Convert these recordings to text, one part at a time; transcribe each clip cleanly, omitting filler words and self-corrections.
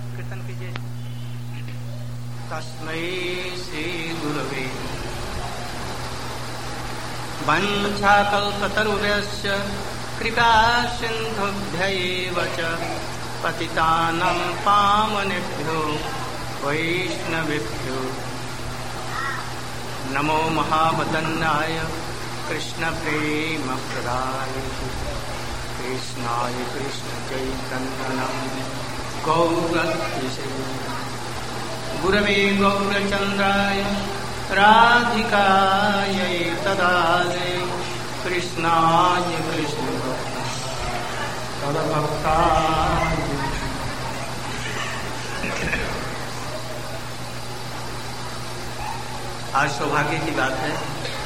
कीर्तन कीजिए। तस्मै श्री गुरवे वंशाकल्पतरुभ्यश्च कृपा सिन्धुभ्यैव च पतितानां पावनेभ्यो वैष्णवेभ्यो नमो महावदन्नाय कृष्ण प्रेम प्रदाय कृष्णाय कृष्ण चैतन्य गौरक्षसे गुरवे गौरचन्द्राय राधिकायै तदालय कृष्णाय कृष्ण तदभक्ताय। आज सौभाग्य की बात है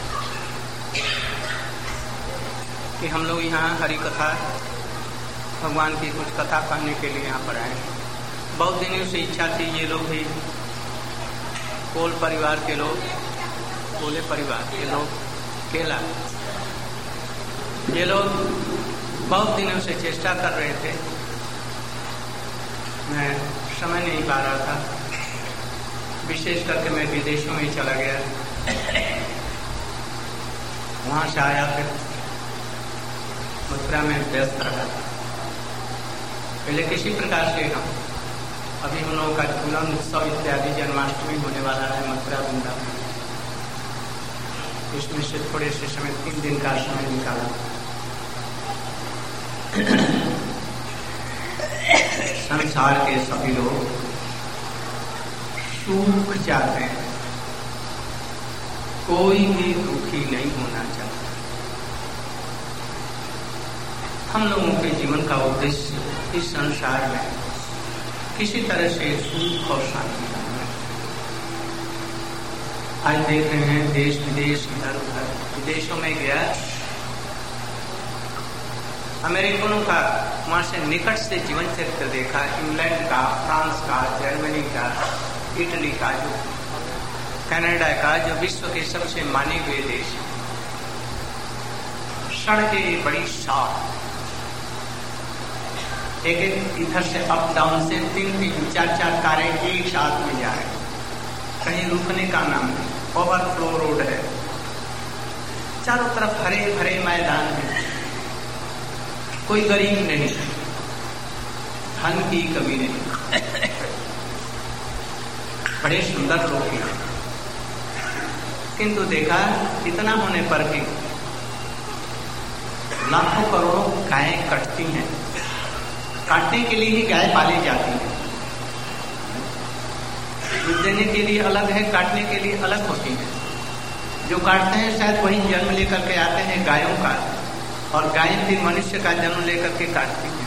कि हम लोग यहाँ हरि कथा भगवान की कुछ कथा पढ़ने के लिए यहाँ पर आए। बहुत दिनों से इच्छा थी। ये लोग भी कोल परिवार के लोग, कोले परिवार के लोग, केला, ये लोग बहुत दिनों से चेष्टा कर रहे थे। मैं समय नहीं पा रहा था, विशेष करके मैं विदेशों में चला गया, वहां से आया, फिर मथुरा में व्यस्त रहा। पहले किसी प्रकार से अभी हम लोगों का झूलन उत्सव इत्यादि जन्माष्टमी होने वाला है मथुरा वृंदावन, इसमें से थोड़े से समय 3 दिन का समय निकाला। संसार के सभी लोग सुख चाहते हैं, कोई भी दुखी नहीं होना चाहता। हम लोगों के जीवन का उद्देश्य इस संसार में किसी तरह से सुख और शांति लाना है। आज देख रहे हैं देश विदेश, इधर उधर, विदेशों में गया, अमेरिकनों का वहां से निकट से जीवन चरित्र देखा, इंग्लैंड का, फ्रांस का, जर्मनी का, इटली का, जो कनाडा का, जो विश्व के सबसे माने हुए देश। सड़कें बड़ी साफ, एक एक इधर से अप डाउन से 3-3, 4-4 कारें एक साथ में जा रहे, कहीं रुकने का नाम नहीं, ओवरफ्लो रोड है, चारों तरफ हरे भरे मैदान है, कोई गरीब नहीं, धन की कमी नहीं, बड़े सुंदर लोग हैं। किंतु देखा इतना होने पर भी लाखों करोड़ों गायें कटती हैं, काटने के लिए ही गाय पाली जाती है। दूध देने के लिए अलग है, काटने के लिए अलग होती है। जो काटते हैं शायद वही जन्म लेकर के आते हैं गायों का, और गायें फिर मनुष्य का जन्म लेकर के काटती हैं।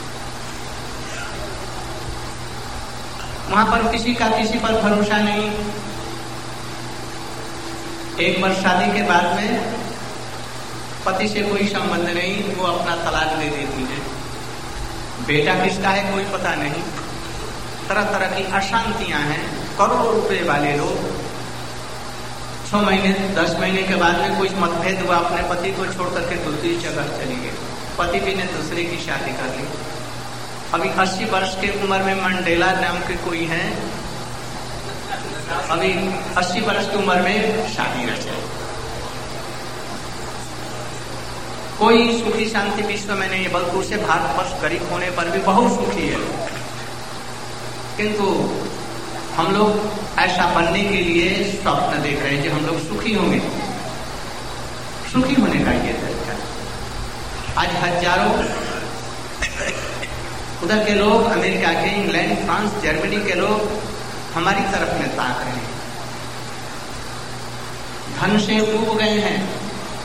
वहां पर किसी का किसी पर भरोसा नहीं। एक बार शादी के बाद में पति से कोई संबंध नहीं, वो अपना तलाक दे देती है। बेटा किसका है कोई पता नहीं, तरह तरह की अशांतियां हैं। करोड़ों रुपए वाले लोग 6 महीने 10 महीने के बाद में कुछ मतभेद हुआ, अपने पति को छोड़ करके दूसरी जगह चली गई, पति भी ने दूसरे की शादी कर ली। अभी 80 वर्ष की उम्र में मंडेला नाम के कोई है, अभी 80 वर्ष की उम्र में शादी रचे। कोई सुखी शांति विश्व में नहीं है, बल्कि उसे भारतवर्ष गरीब होने पर भी बहुत सुखी है। किंतु हम लोग ऐसा बनने के लिए स्वप्न देख रहे हैं कि हम लोग सुखी होंगे। सुखी होने का ये तरीका, आज हजारों उधर के लोग, अमेरिका के, इंग्लैंड, फ्रांस, जर्मनी के लोग हमारी तरफ में ताक रहे हैं, धन से डूब गए हैं।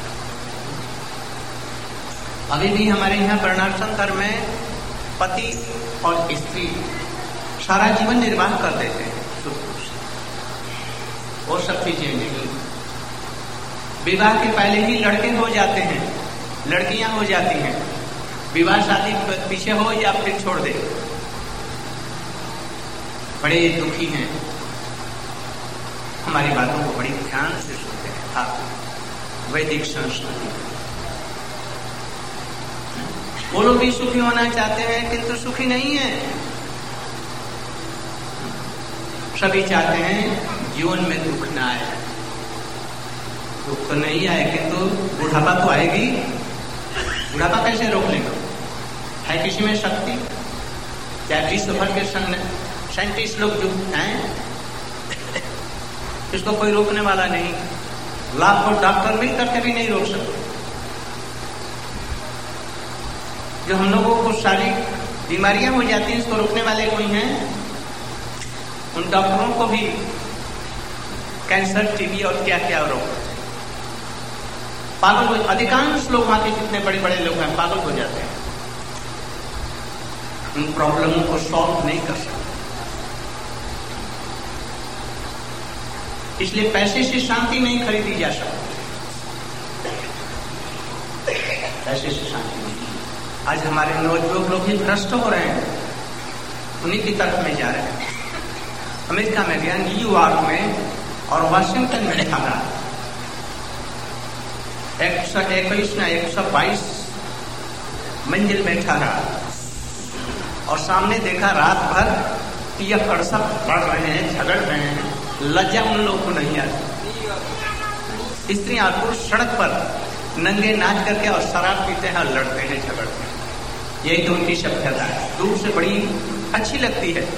अभी भी हमारे यहाँ वर्णाश्रम धर्म में पति और स्त्री सारा जीवन निर्वाह कर देते हैं, वो सब चीजें नहीं। विवाह के पहले ही लड़के हो जाते हैं, लड़कियां हो जाती हैं, विवाह शादी पीछे हो या फिर छोड़ दे, बड़े दुखी हैं। हमारी बातों को बड़ी ध्यान से सुनते हैं आप। वैदिक संस्कृति, वो लोग भी सुखी होना चाहते हैं किंतु सुखी नहीं है। सभी चाहते हैं जीवन में दुख ना आए। दुख तो नहीं आए, किंतु बुढ़ापा तो आएगी। बुढ़ापा कैसे रोक लेंगे? है किसी में शक्ति? क्या विश्व भर के साइंटिस्ट लोग जो हैं, इसको कोई रोकने वाला नहीं। लाखों डॉक्टर मिल करके भी नहीं रोक सकते। जो हम लोगों को सारी बीमारियां हो जाती हैं, इसको रोकने वाले कोई हैं? उन डॉक्टरों को भी कैंसर, टीबी और क्या क्या रोग पागल हो। अधिकांश लोग वहां के जितने बड़े बड़े लोग हैं पागल हो जाते हैं, उन प्रॉब्लमों को सॉल्व नहीं कर सकते। इसलिए पैसे से शांति नहीं खरीदी जा सकती। पैसे से शांति नहीं। आज हमारे नौजवान लोग भी भ्रष्ट हो रहे हैं, उन्हीं की तरफ में जा रहे हैं। अमेरिका में गया, न्यूयॉर्क में और वाशिंगटन में था 121 ना 122 मंजिल में ठहरा और सामने देखा रात भर पियक्कड़ सब पढ़ रहे हैं, झगड़ रहे हैं। लज्जा उन लोगों को नहीं आती। स्त्रियां और पुरुष सड़क पर नंगे नाच करके और शराब पीते हैं और लड़ते हैं, झगड़ते हैं। यही तो उनकी सभ्यता है। दूर से बड़ी अच्छी लगती है,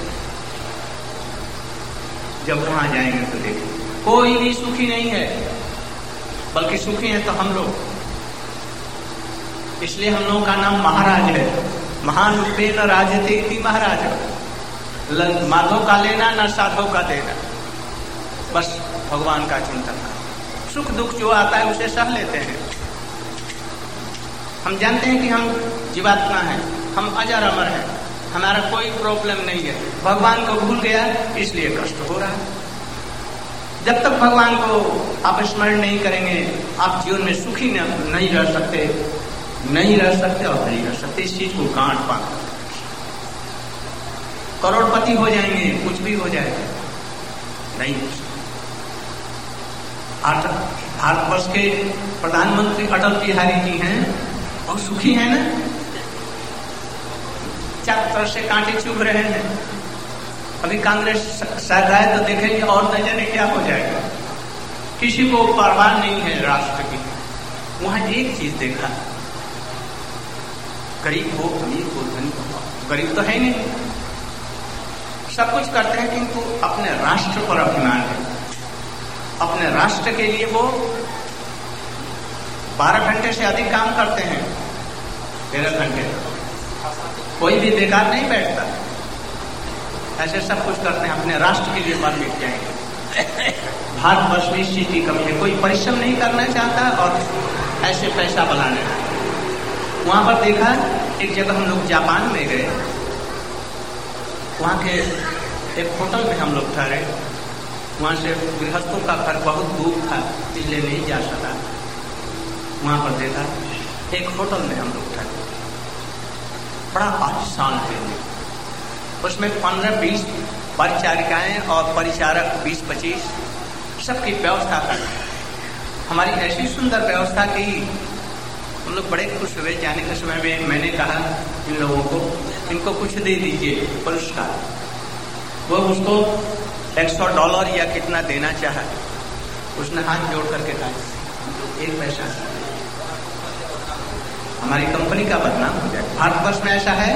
जब वहां जाएंगे तो देखें कोई भी सुखी नहीं है, बल्कि सुखी है तो हम लोग। इसलिए हम लोगों का नाम महाराज है। महान रूपेण राजते इति महाराज। माधव का लेना न साधव का देना, बस भगवान का चिंतन कर। सुख दुख जो आता है उसे सह लेते हैं। हम जानते हैं कि हम जीवात्मा हैं, हम अजर अमर हैं, हमारा कोई प्रॉब्लम नहीं है। भगवान को भूल गया इसलिए कष्ट हो रहा है। जब तक भगवान को आप स्मरण नहीं करेंगे, आप जीवन में सुखी नहीं रह सकते, नहीं रह सकते और नहीं रह सकते। इस चीज को गांठ बांध। करोड़पति हो जाएंगे, कुछ भी हो जाएगा, नहीं हो सकता। भारतवर्ष के प्रधानमंत्री अटल बिहारी जी हैं और सुखी हैं ना, चारों तरफ से कांटे चुभ रहे हैं। अभी कांग्रेस सरकार तो देखेंगे और न जाने क्या हो जाएगा। किसी को परवाह नहीं है राष्ट्र की। वहां एक चीज देखा, गरीब हो अमीर हो धनी हो, गरीब तो है नहीं, सब कुछ करते हैं, किंतु अपने राष्ट्र पर अभिमान है। अपने राष्ट्र के लिए वो 12 घंटे से अधिक काम करते हैं, 13 घंटे। कोई भी बेकार नहीं बैठता, ऐसे सब कुछ करते हैं अपने राष्ट्र के लिए। मर मिट जाएंगे। भारतवर्ष में इस चीज की कमी है, कोई परिश्रम नहीं करना चाहता और ऐसे पैसा बनाने। वहां पर देखा, एक जगह हम लोग जापान में गए, वहां के एक होटल में हम लोग ठहरे। वहां से गृहस्थों का घर बहुत दूर था, इसलिए नहीं जा सका। वहां पर देखा, एक होटल में हम लोग ठहरे, बड़ा आलीशान है। उसमें 15-20 परिचारिकाएं और परिचारक 20-25 सबकी व्यवस्था कर। हमारी ऐसी सुंदर व्यवस्था की, हम लोग बड़े खुश हुए। जाने के समय में मैंने कहा इन लोगों को, इनको कुछ दे दीजिए पुरस्कार। वो उसको $100 या कितना देना चाहा। उसने हाथ जोड़ करके कहा 1 पैसा। हमारी कंपनी का बदनाम हो जाए। भारतवर्ष में ऐसा है।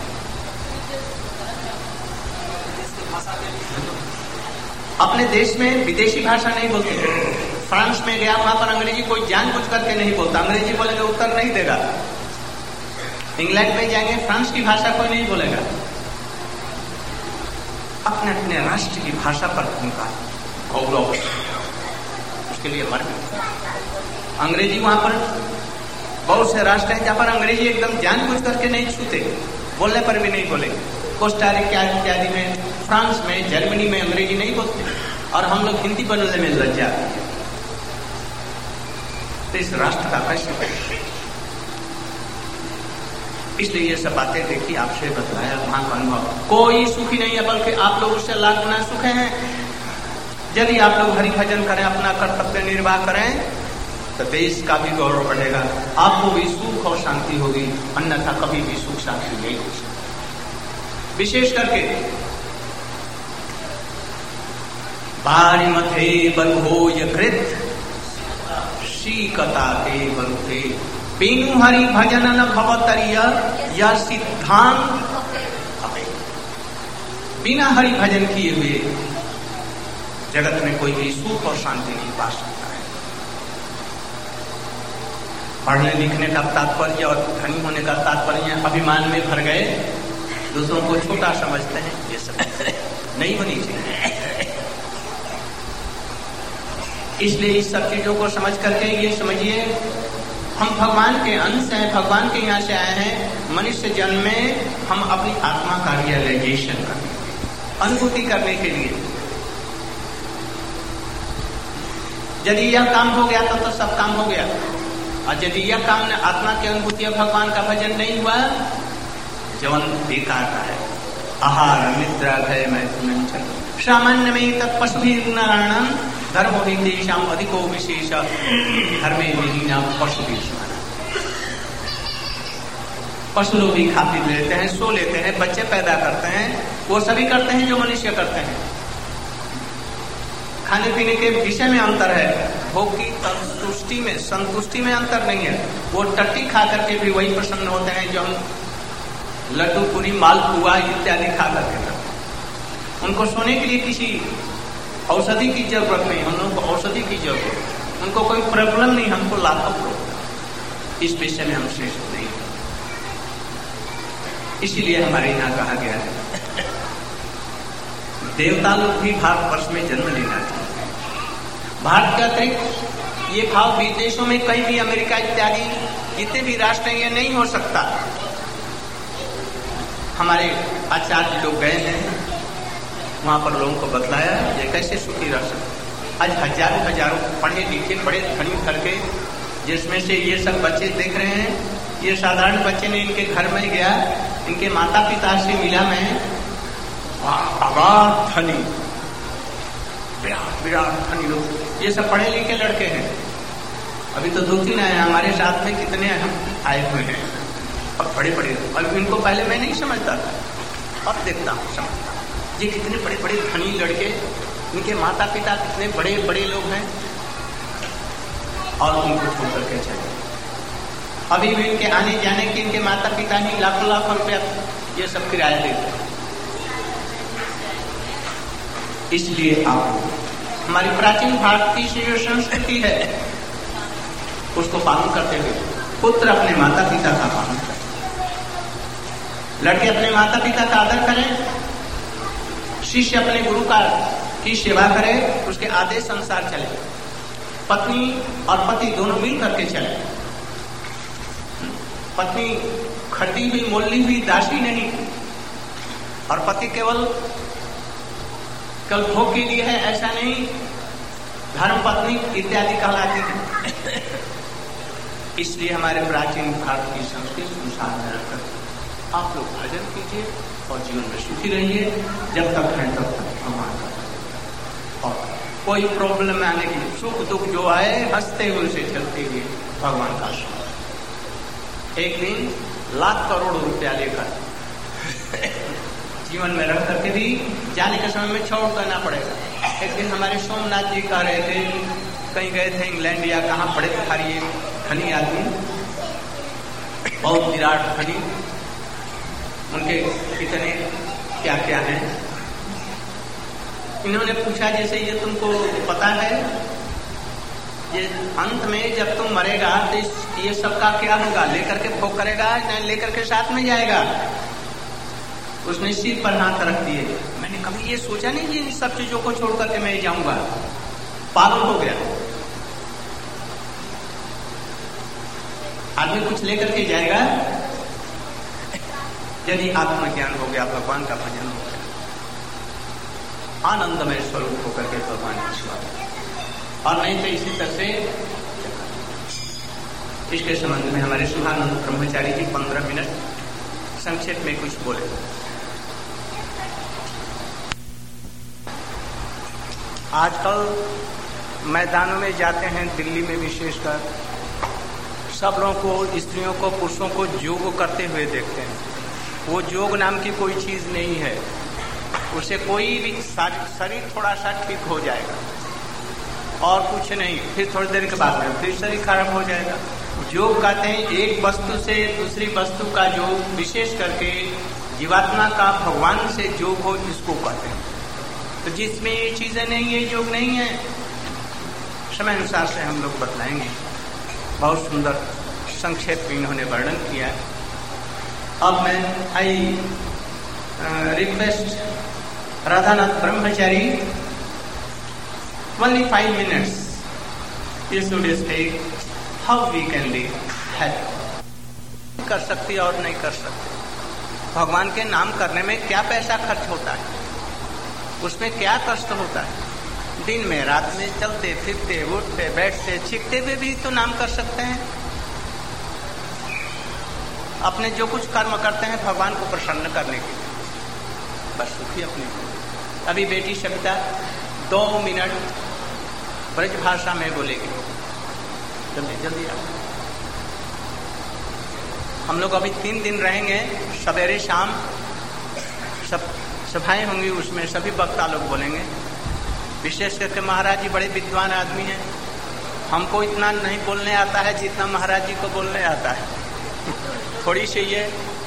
अपने देश में विदेशी भाषा नहीं बोलते। फ्रांस में गया, वहां पर अंग्रेजी कोई जानबूझ करके नहीं बोलता। अंग्रेजी बोलेंगे उत्तर नहीं देगा। इंग्लैंड में जाएंगे, फ्रांस की भाषा कोई नहीं बोलेगा। अपने अपने राष्ट्र की भाषा पर उनका गौरव, उसके लिए मर गए। अंग्रेजी वहां पर बहुत से राष्ट्र हैं जहां पर अंग्रेजी एकदम जानबूझ करके नहीं छूते, बोलने पर भी नहीं बोलेंगे। कोस्टा रिका इत्यादि में, फ्रांस में, जर्मनी में अंग्रेजी नहीं बोलते, और हम लोग हिंदी बोलने में लज्जा। तो इस राष्ट्र का कैसे? इसलिए ये सब बातें देखी, आपसे बतलाया। वहां का अनुभव, कोई सुखी नहीं है, बल्कि आप लोग उससे लाख गुना सुखे हैं। यदि आप लोग हरि भजन करें, अपना कर्तव्य निर्वाह करें, तो देश का भी गौरव बढ़ेगा, आपको भी सुख और शांति होगी। अन्यथा कभी भी सुख शांति नहीं हो सकती। विशेष करके पारिमथे बलभोज कृत शीकता के बलुते पीनु हरि भजन न भवतरिय या सिद्धांत अबे। बिना हरि भजन किए हुए जगत में कोई भी सुख और शांति नहीं पा सकता है। पढ़ने लिखने का तात्पर्य और धनी होने का तात्पर्य अभिमान में भर गए, दूसरों को छोटा समझते हैं, ये सब नहीं होनी चाहिए। इसलिए इस सब चीजों को समझ करके ये समझिए हम भगवान के अंश हैं, भगवान के यहाँ से आए हैं। मनुष्य जन्म में हम अपनी आत्मा का रियलाइजेशन करने, अनुभूति करने के लिए। यदि यह काम हो गया तो सब काम हो गया, और यदि यह काम ने आत्मा की अनुभूति और भगवान का भजन नहीं हुआ, जीवन बेकार का है। आहार निद्रा भय मैथुन सामान्य में तत्पशु नारायणम धर्मो ही देशाम अधिको विशेष धर्मे विहीना पशु भी स्मरण। पशु लोग भी खा पी लेते हैं, सो लेते हैं, बच्चे पैदा करते हैं, वो सभी करते हैं जो मनुष्य करते हैं। खाने पीने के विषय में अंतर है, भोग की संतुष्टि में अंतर नहीं है। वो टट्टी खा करके भी वही प्रसन्न होते हैं जो हम लड्डू पूरी मालपुआ इत्यादि खा करके करते हैं। उनको सोने के लिए किसी औषधि की जरूरत नहीं, हम लोगों को औषधि की जरूरत, उनको कोई प्रॉब्लम नहीं, हमको लाखों प्रॉब्लम। इस विषय में हम श्रेष्ठ नहीं, इसीलिए हमारे यहाँ कहा गया है देवता लोग भी भारतवर्ष में जन्म लेना चाहिए। भारत के अतिरिक्त ये भाव विदेशों में कहीं भी, अमेरिका इत्यादि जितने भी राष्ट्र हैं, ये नहीं हो सकता। हमारे आचार्य लोग गए हैं, वहां पर लोगों को बतलाया ये कैसे सुखी रह सकते। आज हजारों पढ़े लिखे बड़े धनी घर के, जिसमें से ये सब बच्चे देख रहे हैं, ये साधारण बच्चे ने इनके घर में गया, इनके माता पिता से मिला मैं, अगाध धनी, विराट धनी लोग, ये सब पढ़े लिखे लड़के हैं। अभी तो 2-3 आए, हमारे साथ में कितने आए हुए हैं, और बड़े बड़े। अब इनको पहले मैं नहीं समझता था, अब देखता हूँ, समझता हूँ ये कितने बड़े बड़े धनी लड़के, इनके माता पिता कितने बड़े बड़े लोग हैं, और उनको छोड़ करके चले। अभी भी इनके आने जाने की इनके माता पिता ही लाखों रुपया ये सब किराया देते हैं। इसलिए आप हमारी प्राचीन भारतीय की जो संस्कृति है उसको पालन करते हुए पुत्र अपने माता पिता का पालन करें, लड़के अपने माता पिता का आदर करें, शिष्य अपने गुरु का की सेवा करे, उसके आदेश अनुसार चले, पत्नी और पति दोनों मिल करके चले। पत्नी खरीदी हुई मोली हुई दासी नहीं, और पति केवल भोग के लिए है ऐसा नहीं, धर्म पत्नी इत्यादि कहलाती है। इसलिए हमारे प्राचीन भारत की संस्कृति अनुसार रखकर आप लोग भजन कीजिए और जीवन में सुखी रहिए, जब तक है तब तक भगवान का। और कोई प्रॉब्लम आने की, सुख दुख जो आए हंसते हुए से चलते हुए भगवान का सुख। एक दिन लाख करोड़ रुपया लेकर जीवन में रह करके भी जाने के समय में छोड़ करना पड़ेगा। एक दिन हमारे सोमनाथ जी कह रहे थे, कहीं गए थे इंग्लैंड या कहाँ, बड़े भिखारी धनी आदमी, बहुत विराट धनी, उनके कितने क्या क्या हैं। इन्होंने पूछा जैसे ये तुमको पता है, ये अंत में जब तुम मरेगा तो ये सबका क्या होगा, लेकर के भोग करेगा या लेकर के साथ में जाएगा। उसने सिर पर हाथ रख दिए। मैंने कभी ये सोचा नहीं कि इन सब चीजों को छोड़ करके मैं जाऊंगा, पागल हो गया। आदमी कुछ लेकर के जाएगा, यदि आत्मज्ञान हो गया, भगवान का भजन हो गया, आनंदमय स्वरूप होकर के भगवान की सेवा, और नहीं तो इसी तरह से। इसके संबंध में हमारे शुभानंद ब्रह्मचारी जी 15 मिनट संक्षेप में कुछ बोले। आजकल मैदानों में जाते हैं, दिल्ली में विशेषकर, सब लोगों को, स्त्रियों को, पुरुषों को योग करते हुए देखते हैं। वो योग नाम की कोई चीज नहीं है, उसे कोई भी शरीर थोड़ा सा ठीक हो जाएगा और कुछ नहीं, फिर थोड़ी देर के बाद में फिर शरीर खराब हो जाएगा। योग कहते हैं एक वस्तु से दूसरी वस्तु का योग, विशेष करके जीवात्मा का भगवान से योग हो, इसको कहते हैं। तो जिसमें ये चीजें नहीं है, योग नहीं है, समय अनुसार से हम लोग बतलाएंगे। बहुत सुंदर संक्षेप में इन्होंने वर्णन किया। अब मैं I request Radhanath Brahmachari, only 5 minutes you should speak how we can be happy। कर सकती और नहीं कर सकती। भगवान के नाम करने में क्या पैसा खर्च होता है, उसमें क्या कष्ट होता है। दिन में रात में चलते फिरते उठते बैठते छिकते हुए भी तो नाम कर सकते हैं। अपने जो कुछ कर्म करते हैं भगवान को प्रसन्न करने के लिए, बस सुखी अपने। अभी बेटी सविता 2 मिनट ब्रज भाषा में बोलेगी, जल्दी आओ। हम लोग अभी 3 दिन रहेंगे, सवेरे शाम सब सभाएं होंगी, उसमें सभी वक्ता लोग बोलेंगे। विशेष करके महाराज जी बड़े विद्वान आदमी हैं, हमको इतना नहीं बोलने आता है जितना महाराज जी को बोलने आता है। थोड़ी सी ये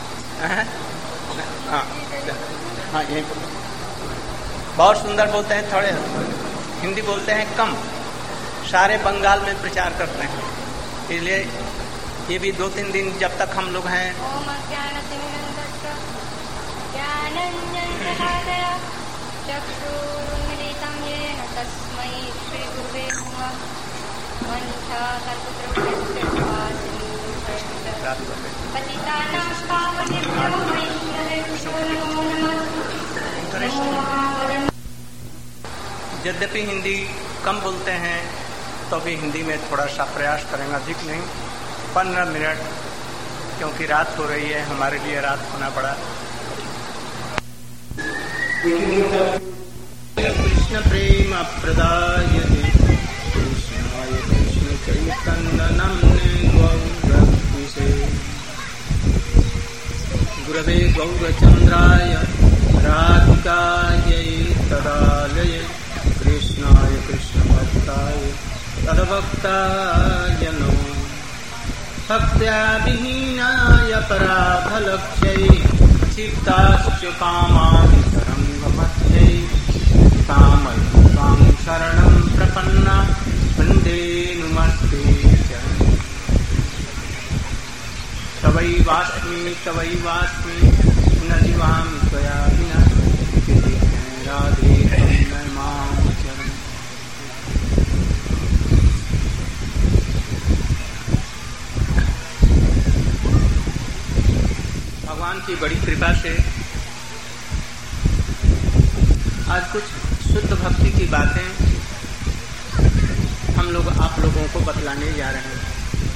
हाँ यही बहुत सुंदर बोलते हैं, थोड़े हिंदी बोलते हैं कम, सारे बंगाल में प्रचार करते हैं। इसलिए ये भी 2-3 दिन जब तक हम लोग हैं। यद्यपि हिंदी कम बोलते हैं तो भी हिंदी में थोड़ा सा प्रयास करेंगे, अधिक नहीं, 15 मिनट, क्योंकि रात हो रही है, हमारे लिए रात होना पड़ा। कृष्ण प्रेम प्रदाय कृष्णाय कृष्ण चैतन्य नाम्ने गौरसे गुरवे गौरचंद्राय राधिकायै तदालये कृष्णाय कृष्ण भक्ताय तद्भक्ताय नमो भक्त्या विहीनाय पराधलक्ष्यै चित्ताश्च कामानि तरङ्गमध्ये तां शरणं प्रपन्ना वन्दे नुमस्ते तवैवास्मि न जीवामि त्वया विना राधे मां चरण। भगवान की बड़ी कृपा से आज कुछ शुद्ध भक्ति की बातें हम लोग आप लोगों को बतलाने जा रहे हैं।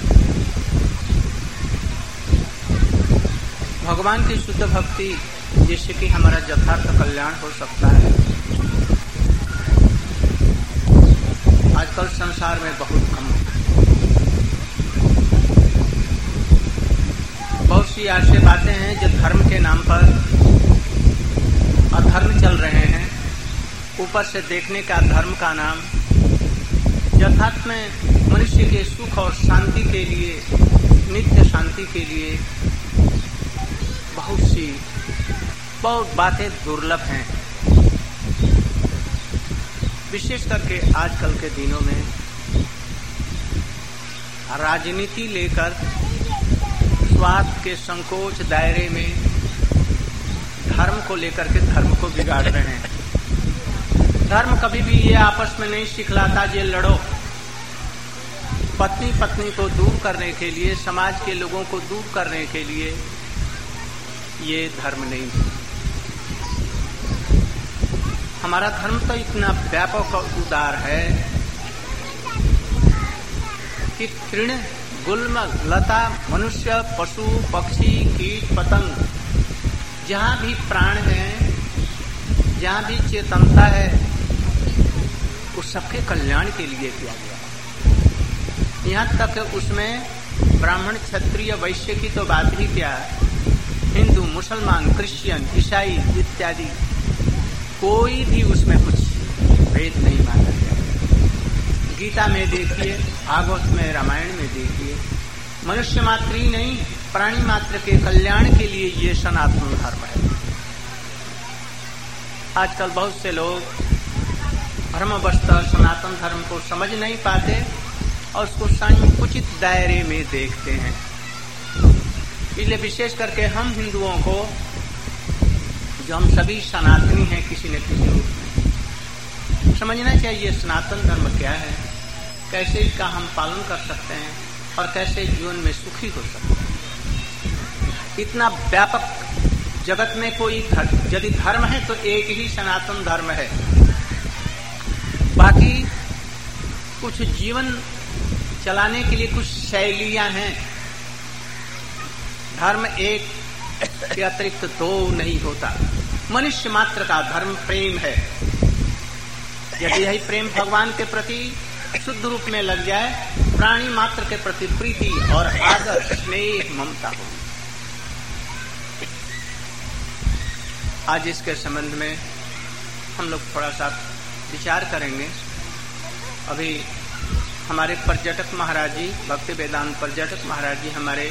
भगवान की शुद्ध भक्ति जिससे कि हमारा यथार्थ कल्याण हो सकता है, आजकल संसार में बहुत कम। बहुत सी ऐसी बातें हैं जो धर्म के नाम पर अधर्म चल रहे हैं। ऊपर से देखने का धर्म का नाम यथार्थ में मनुष्य के सुख और शांति के लिए, नित्य शांति के लिए बहुत बातें दुर्लभ हैं। विशेष करके आजकल के दिनों में राजनीति लेकर स्वार्थ के संकोच दायरे में धर्म को लेकर के धर्म को बिगाड़ रहे हैं। धर्म कभी भी ये आपस में नहीं सिखलाता ये लड़ो। पत्नी पत्नी को दूर करने के लिए, समाज के लोगों को दूर करने के लिए ये धर्म नहीं है। हमारा धर्म तो इतना व्यापक और उदार है कि तृण, गुल्म, लता, मनुष्य, पशु, पक्षी, कीट, पतंग, जहाँ भी प्राण है, जहाँ भी चेतनता है, उस सबके कल्याण के लिए किया गया। यहाँ तक उसमें ब्राह्मण, क्षत्रिय, वैश्य की तो बात ही क्या, हिंदू, मुसलमान, क्रिश्चियन, ईसाई इत्यादि कोई भी उसमें कुछ भेद नहीं माना गया। गीता में देखिए, भागवत में, रामायण में देखिए, मनुष्य मात्र ही नहीं, प्राणी मात्र के कल्याण के लिए ये सनातन धर्म है। आजकल बहुत से लोग धर्मवशतः सनातन धर्म को समझ नहीं पाते और उसको संकुचित दायरे में देखते हैं। इसलिए विशेष करके हम हिंदुओं को, जो हम सभी सनातनी हैं किसी न किसी रूप में, समझना चाहिए सनातन धर्म क्या है, कैसे इसका हम पालन कर सकते हैं और कैसे जीवन में सुखी हो सकते हैं। इतना व्यापक जगत में कोई यदि धर्म है तो एक ही सनातन धर्म है। बाकी कुछ जीवन चलाने के लिए कुछ शैलियां हैं। धर्म एक के अतिरिक्त दो नहीं होता। मनुष्य मात्र का धर्म प्रेम है। यदि यही प्रेम भगवान के प्रति शुद्ध रूप में लग जाए, प्राणी मात्र के प्रति प्रीति और आदर, स्नेह, ममता हो। आज इसके संबंध में हम लोग थोड़ा सा विचार करेंगे। अभी हमारे पर्यटक महाराज जी, भक्ति वेदांत पर्यटक महाराज जी हमारे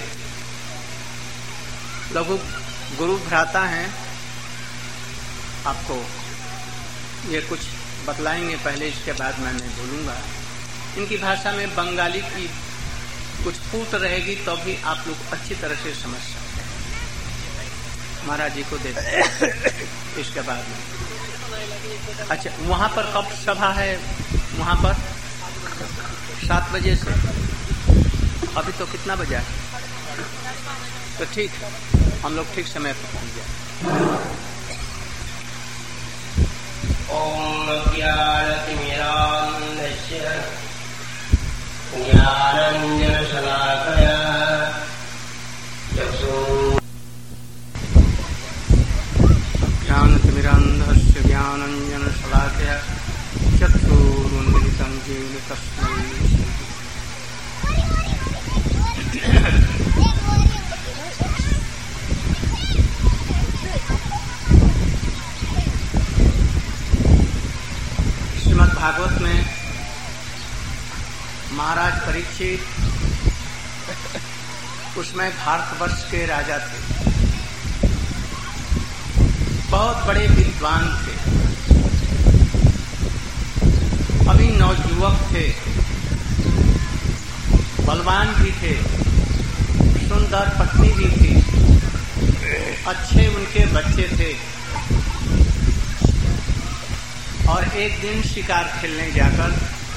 लघु गुरु भ्राता हैं। आपको ये कुछ बतलाएंगे पहले, इसके बाद मैं नहीं भूलूंगा। इनकी भाषा में बंगाली की कुछ फूट रहेगी तो भी आप लोग अच्छी तरह से समझ सकते हैं। महाराज जी को दे दें इसके बाद में। अच्छा, वहां पर कब सभा है? वहां पर 7 बजे से। अभी तो कितना बजा है? तो ठीक, हम लोग ठीक समय पर पहुंच जाए। ओम ज्ञानतिमिरान्धस्य ज्ञानाञ्जनशलाकया ज्ञानतिमिरान्धस्य ज्ञानाञ्जनशलाकया चक्षुरुन्मिलितं येन तस्मै भागवत में महाराज परीक्षित उसमें भारतवर्ष के राजा थे, बहुत बड़े विद्वान थे, अभी नवयुवक थे, बलवान भी थे, सुंदर पत्नी भी थी, अच्छे उनके बच्चे थे। और एक दिन शिकार खेलने जाकर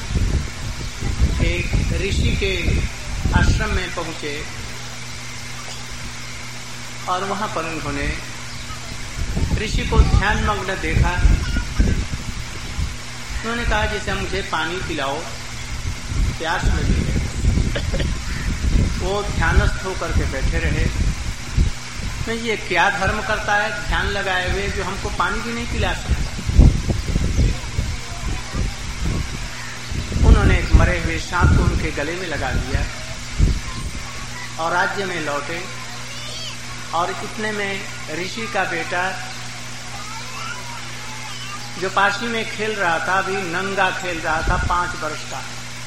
एक ऋषि के आश्रम में पहुंचे और वहां पर उन्होंने ऋषि को ध्यान मग्न देखा। उन्होंने कहा, जैसे मुझे पानी पिलाओ, प्यास लगी है। वो ध्यानस्थ होकर के बैठे रहे। मैं ये क्या धर्म करता है ध्यान लगाए हुए, जो हमको पानी भी नहीं पिला सकता। उन्होंने एक मरे हुए सांप को उनके गले में लगा दिया और राज्य में लौटे। और इतने में ऋषि का बेटा जो पासी में खेल रहा था, अभी नंगा खेल रहा था, 5 वर्ष का,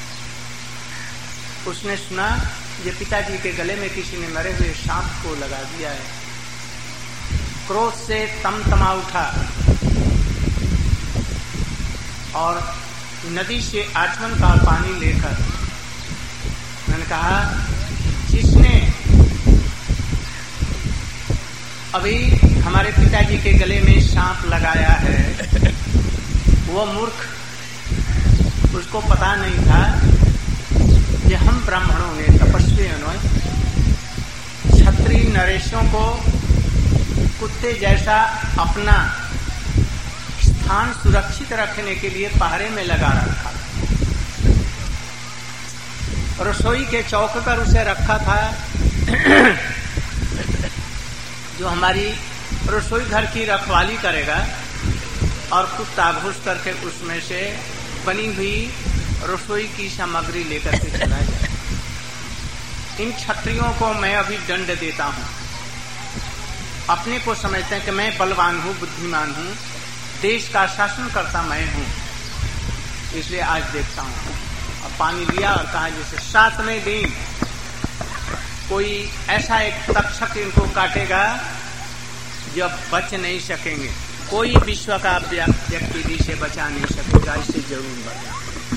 उसने सुना ये पिताजी के गले में किसी ने मरे हुए सांप को लगा दिया है। क्रोध से तमतमा उठा और नदी से आचमन का पानी लेकर मैंने कहा, जिसने अभी हमारे पिताजी के गले में सांप लगाया है वो मूर्ख, उसको पता नहीं था कि हम ब्राह्मणों ने, तपस्वियों ने क्षत्रिय नरेशों को कुत्ते जैसा अपना स्थान सुरक्षित रखने के लिए पहरे में लगा रखा। रसोई के चौक पर उसे रखा था, जो हमारी रसोई घर की रखवाली करेगा, और कुत्ता घुस करके उसमें से बनी हुई रसोई की सामग्री लेकर के चला जाए। इन क्षत्रियों को मैं अभी दंड देता हूं। अपने को समझते हैं कि मैं बलवान हूं, बुद्धिमान हूं, देश का शासन करता मैं हूं, इसलिए आज देखता हूं। अब पानी लिया और कहा जैसे 7वें दिन कोई ऐसा एक तक्षक इनको काटेगा जो बच नहीं सकेंगे, कोई विश्व का व्यक्ति भी से बचा नहीं सकेगा, इससे जरूर बचा।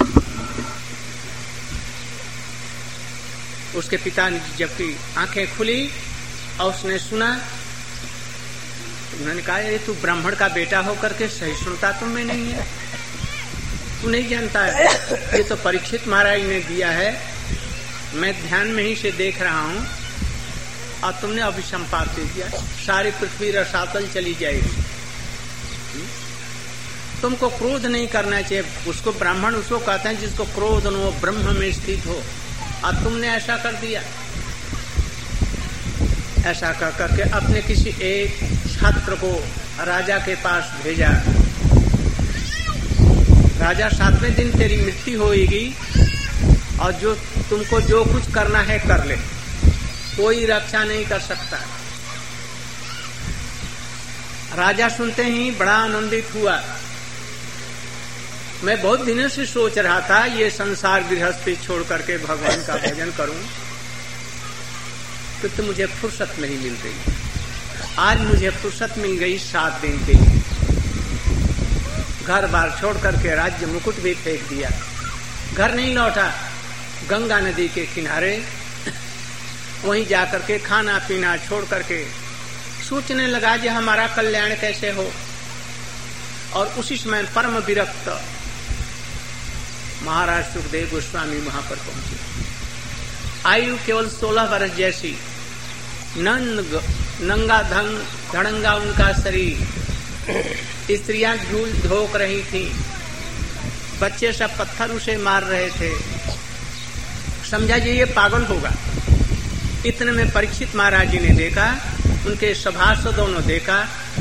उसके पिता ने जबकि आंखें खुली और उसने सुना, उन्होंने कहा ये तू ब्राह्मण का बेटा होकर के सही सुनता तुम में नहीं है, तू नहीं जानता है, ये तो परीक्षित महाराज ने दिया है, मैं ध्यान में ही से देख रहा हूं और तुमने अभिसंपात दे दिया, सारी पृथ्वी रसातल चली जाएगी। तुमको क्रोध नहीं करना चाहिए, उसको ब्राह्मण उसको कहते हैं जिसको क्रोध न हो, ब्रह्म में स्थित हो, और तुमने ऐसा कर दिया। ऐसा कर करके अपने किसी एक छात्र को राजा के पास भेजा, राजा 7वें दिन तेरी मृत्यु होगी और जो तुमको जो कुछ करना है कर ले, कोई रक्षा नहीं कर सकता। राजा सुनते ही बड़ा आनंदित हुआ। मैं बहुत दिनों से सोच रहा था ये संसार गृहस्थी छोड़ करके भगवान का भजन करूं, तो मुझे फुर्सत नहीं मिल रही। आज मुझे फुर्सत मिल गई 7 दिन के लिए। घर बार छोड़ करके राज्य मुकुट भी फेंक दिया, घर नहीं लौटा, गंगा नदी के किनारे वहीं जाकर के खाना पीना छोड़ करके सोचने लगा कि हमारा कल्याण कैसे हो। और उसी समय परम विरक्त महाराज सुखदेव गोस्वामी वहां पर पहुंचे। आयु केवल 16 वर्ष जैसी, नंगा धड़ंगा उनका शरीर, स्त्रियां झूल धोक रही थी, बच्चे सब पत्थर उसे मार रहे थे। समझा जी ये पागल होगा। इतने में परीक्षित महाराज जी ने देखा, उनके सभासदों ने देखा,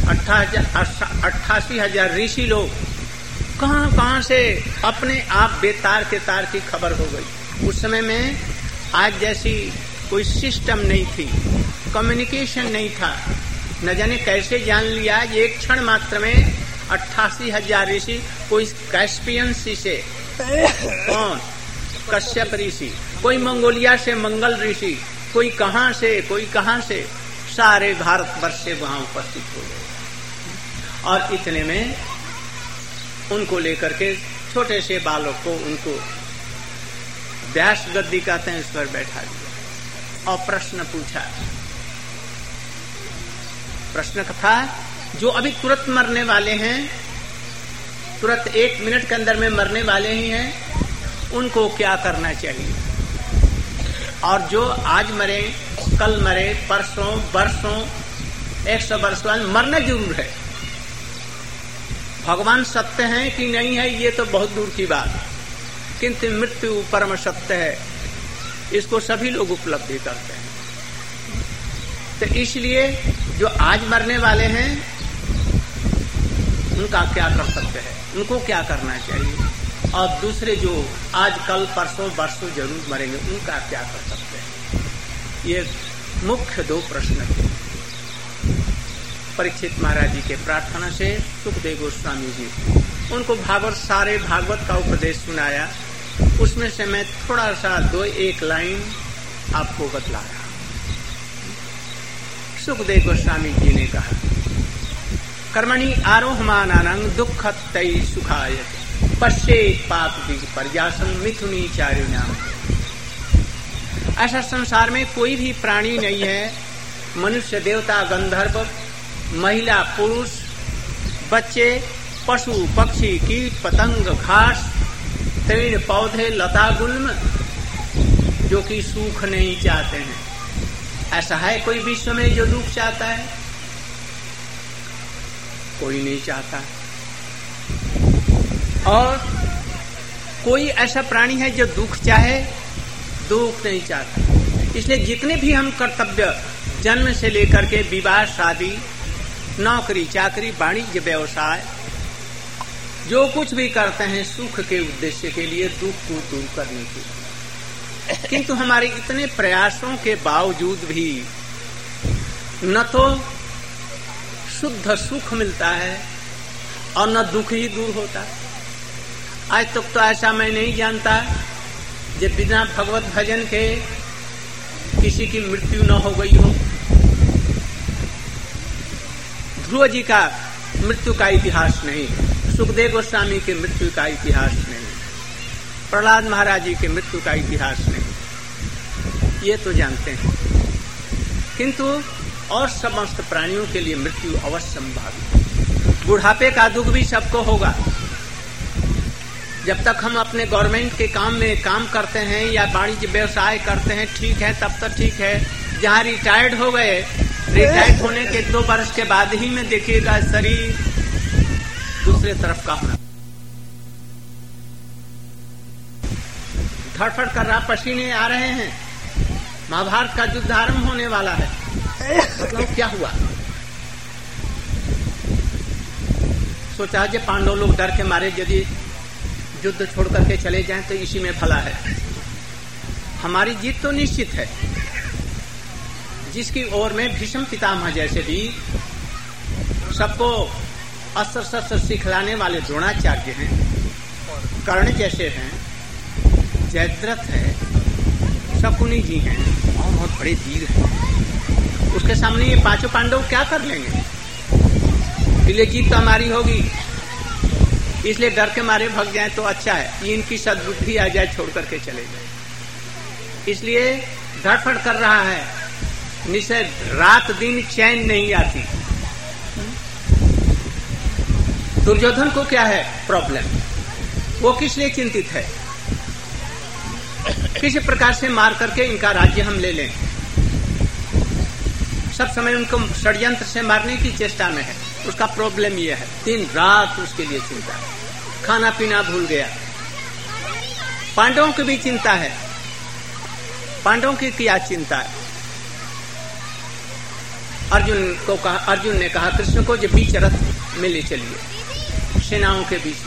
88,000 ऋषि लोग कहां से अपने आप बेतार के तार की खबर हो गई। उस समय में आज जैसी कोई सिस्टम नहीं थी, कम्युनिकेशन नहीं था, न जाने कैसे जान लिया। एक क्षण मात्र में 88,000 ऋषि, कोई कैस्पियन सी से कौन कश्यप ऋषि, कोई मंगोलिया से मंगल ऋषि, कोई कहां से सारे भारतवर्ष से वहां उपस्थित हो गए। और इतने में उनको लेकर के छोटे से बालक को उनको व्यास गद्दी कहते हैं, इस पर बैठा दिया और प्रश्न पूछा। प्रश्न था जो अभी तुरंत मरने वाले हैं, तुरंत 1 मिनट के अंदर में मरने वाले ही हैं, उनको क्या करना चाहिए। और जो आज मरे, कल मरे, परसों, बरसों, 100 वर्ष बाद मरना जरूर है। भगवान सत्य है कि नहीं है ये तो बहुत दूर की बात, किंतु मृत्यु परम सत्य है, इसको सभी लोग उपलब्धि करते हैं। तो इसलिए जो आज मरने वाले हैं उनका क्या कर्तव्य है, उनको क्या करना चाहिए, और दूसरे जो आज कल परसों बरसों जरूर मरेंगे उनका क्या कर्तव्य है। ये मुख्य 2 प्रश्न थे। परीक्षित महाराज जी के प्रार्थना से सुखदेव गोस्वामी जी उनको सारे भागवत का उपदेश सुनाया। उसमें से मैं थोड़ा सा 2-1 लाइन आपको बतला रहा। सुखदेव गोस्वामी जी ने कहा, कर्मणि आरोहमानानं दुःखतै सुखाय पश्चेत पाप पर्यासं मिथुनी चारिणाम। ऐसा संसार में कोई भी प्राणी नहीं है, मनुष्य, देवता, गंधर्व, महिला, पुरुष, बच्चे, पशु, पक्षी, कीट, पतंग, घास, तृण, पौधे, लता, गुल्म, जो कि सुख नहीं चाहते हैं। ऐसा है कोई विश्व में जो दुख चाहता है? कोई नहीं चाहता। और कोई ऐसा प्राणी है जो दुख चाहे? दुख नहीं चाहता। इसलिए जितने भी हम कर्तव्य जन्म से लेकर के विवाह, शादी, नौकरी चाकरी, वाणिज्य, व्यवसाय, जो कुछ भी करते हैं सुख के उद्देश्य के लिए, दुख को दूर करने के लिए। किंतु हमारे इतने प्रयासों के बावजूद भी न तो शुद्ध सुख मिलता है और न दुख ही दूर होता। आज तक तो ऐसा मैं नहीं जानता कि बिना भगवत भजन के किसी की मृत्यु न हो गई हो। ध्रुव जी का मृत्यु का इतिहास नहीं, सुखदेव गोस्वामी के मृत्यु का इतिहास नहीं, प्रहलाद महाराज जी के मृत्यु का इतिहास नहीं, ये तो जानते हैं। किंतु और समस्त प्राणियों के लिए मृत्यु अवश्य संभावित। बुढ़ापे का दुख भी सबको होगा। जब तक हम अपने गवर्नमेंट के काम में काम करते हैं या वाणिज्य व्यवसाय करते हैं ठीक है, तब तक ठीक है। जहाँ रिटायर्ड हो गए, रिटायर्ड होने के 2 वर्ष के बाद ही में देखिएगा शरीर दूसरे तरफ का होना, धड़फड़ कर रहा, पसीने आ रहे हैं, महाभारत का युद्ध आरंभ होने वाला है। मतलब क्या हुआ? सोचा जे पांडव लोग डर के मारे यदि युद्ध छोड़ करके चले जाएं तो इसी में भला है। हमारी जीत तो निश्चित है, जिसकी ओर में भीष्म पितामह जैसे भी सबको अस्त्र शस्त्र सिखलाने वाले द्रोणाचार्य हैं, कर्ण जैसे हैं, जयद्रथ है, शकुनी जी हैं और बहुत बड़े वीर हैं। उसके सामने ये 5 पांडव क्या कर लेंगे? इसलिए जीत तो हमारी होगी, इसलिए डर के मारे भाग जाए तो अच्छा है। इनकी सद्बुद्धि आ जाए, छोड़ करके चले जाए। इसलिए धड़फड़ कर रहा है, निश्चय रात दिन चैन नहीं आती। दुर्योधन को क्या है प्रॉब्लम? वो किस लिए चिंतित है? किसी प्रकार से मार करके इनका राज्य हम ले लें। सब समय उनको षड्यंत्र से मारने की चेष्टा में है। उसका प्रॉब्लम ये है, दिन रात उसके लिए चिंता है, खाना पीना भूल गया। पांडवों की भी चिंता है। पांडवों की क्या चिंता है? अर्जुन ने कहा कृष्ण को, जो बीच रथ में ले चलिए, सेनाओं के बीच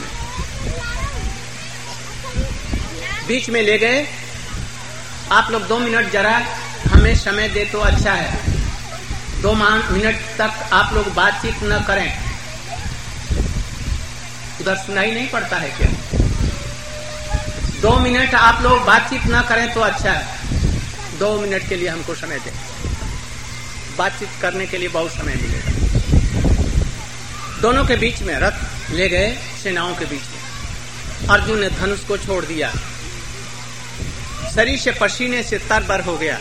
में ले गए। आप लोग 2 मिनट जरा हमें समय दे तो अच्छा है। 2 मिनट तक आप लोग बातचीत न करें। उधर सुनाई नहीं पड़ता है क्या? 2 मिनट आप लोग बातचीत न करें तो अच्छा है। 2 मिनट के लिए हमको समय दें, बातचीत करने के लिए बहुत समय मिलेगा। दोनों के बीच में रथ ले गए, सेनाओं के बीच में। अर्जुन ने धनुष को छोड़ दिया, शरीर से पसीने से तरबर हो गया।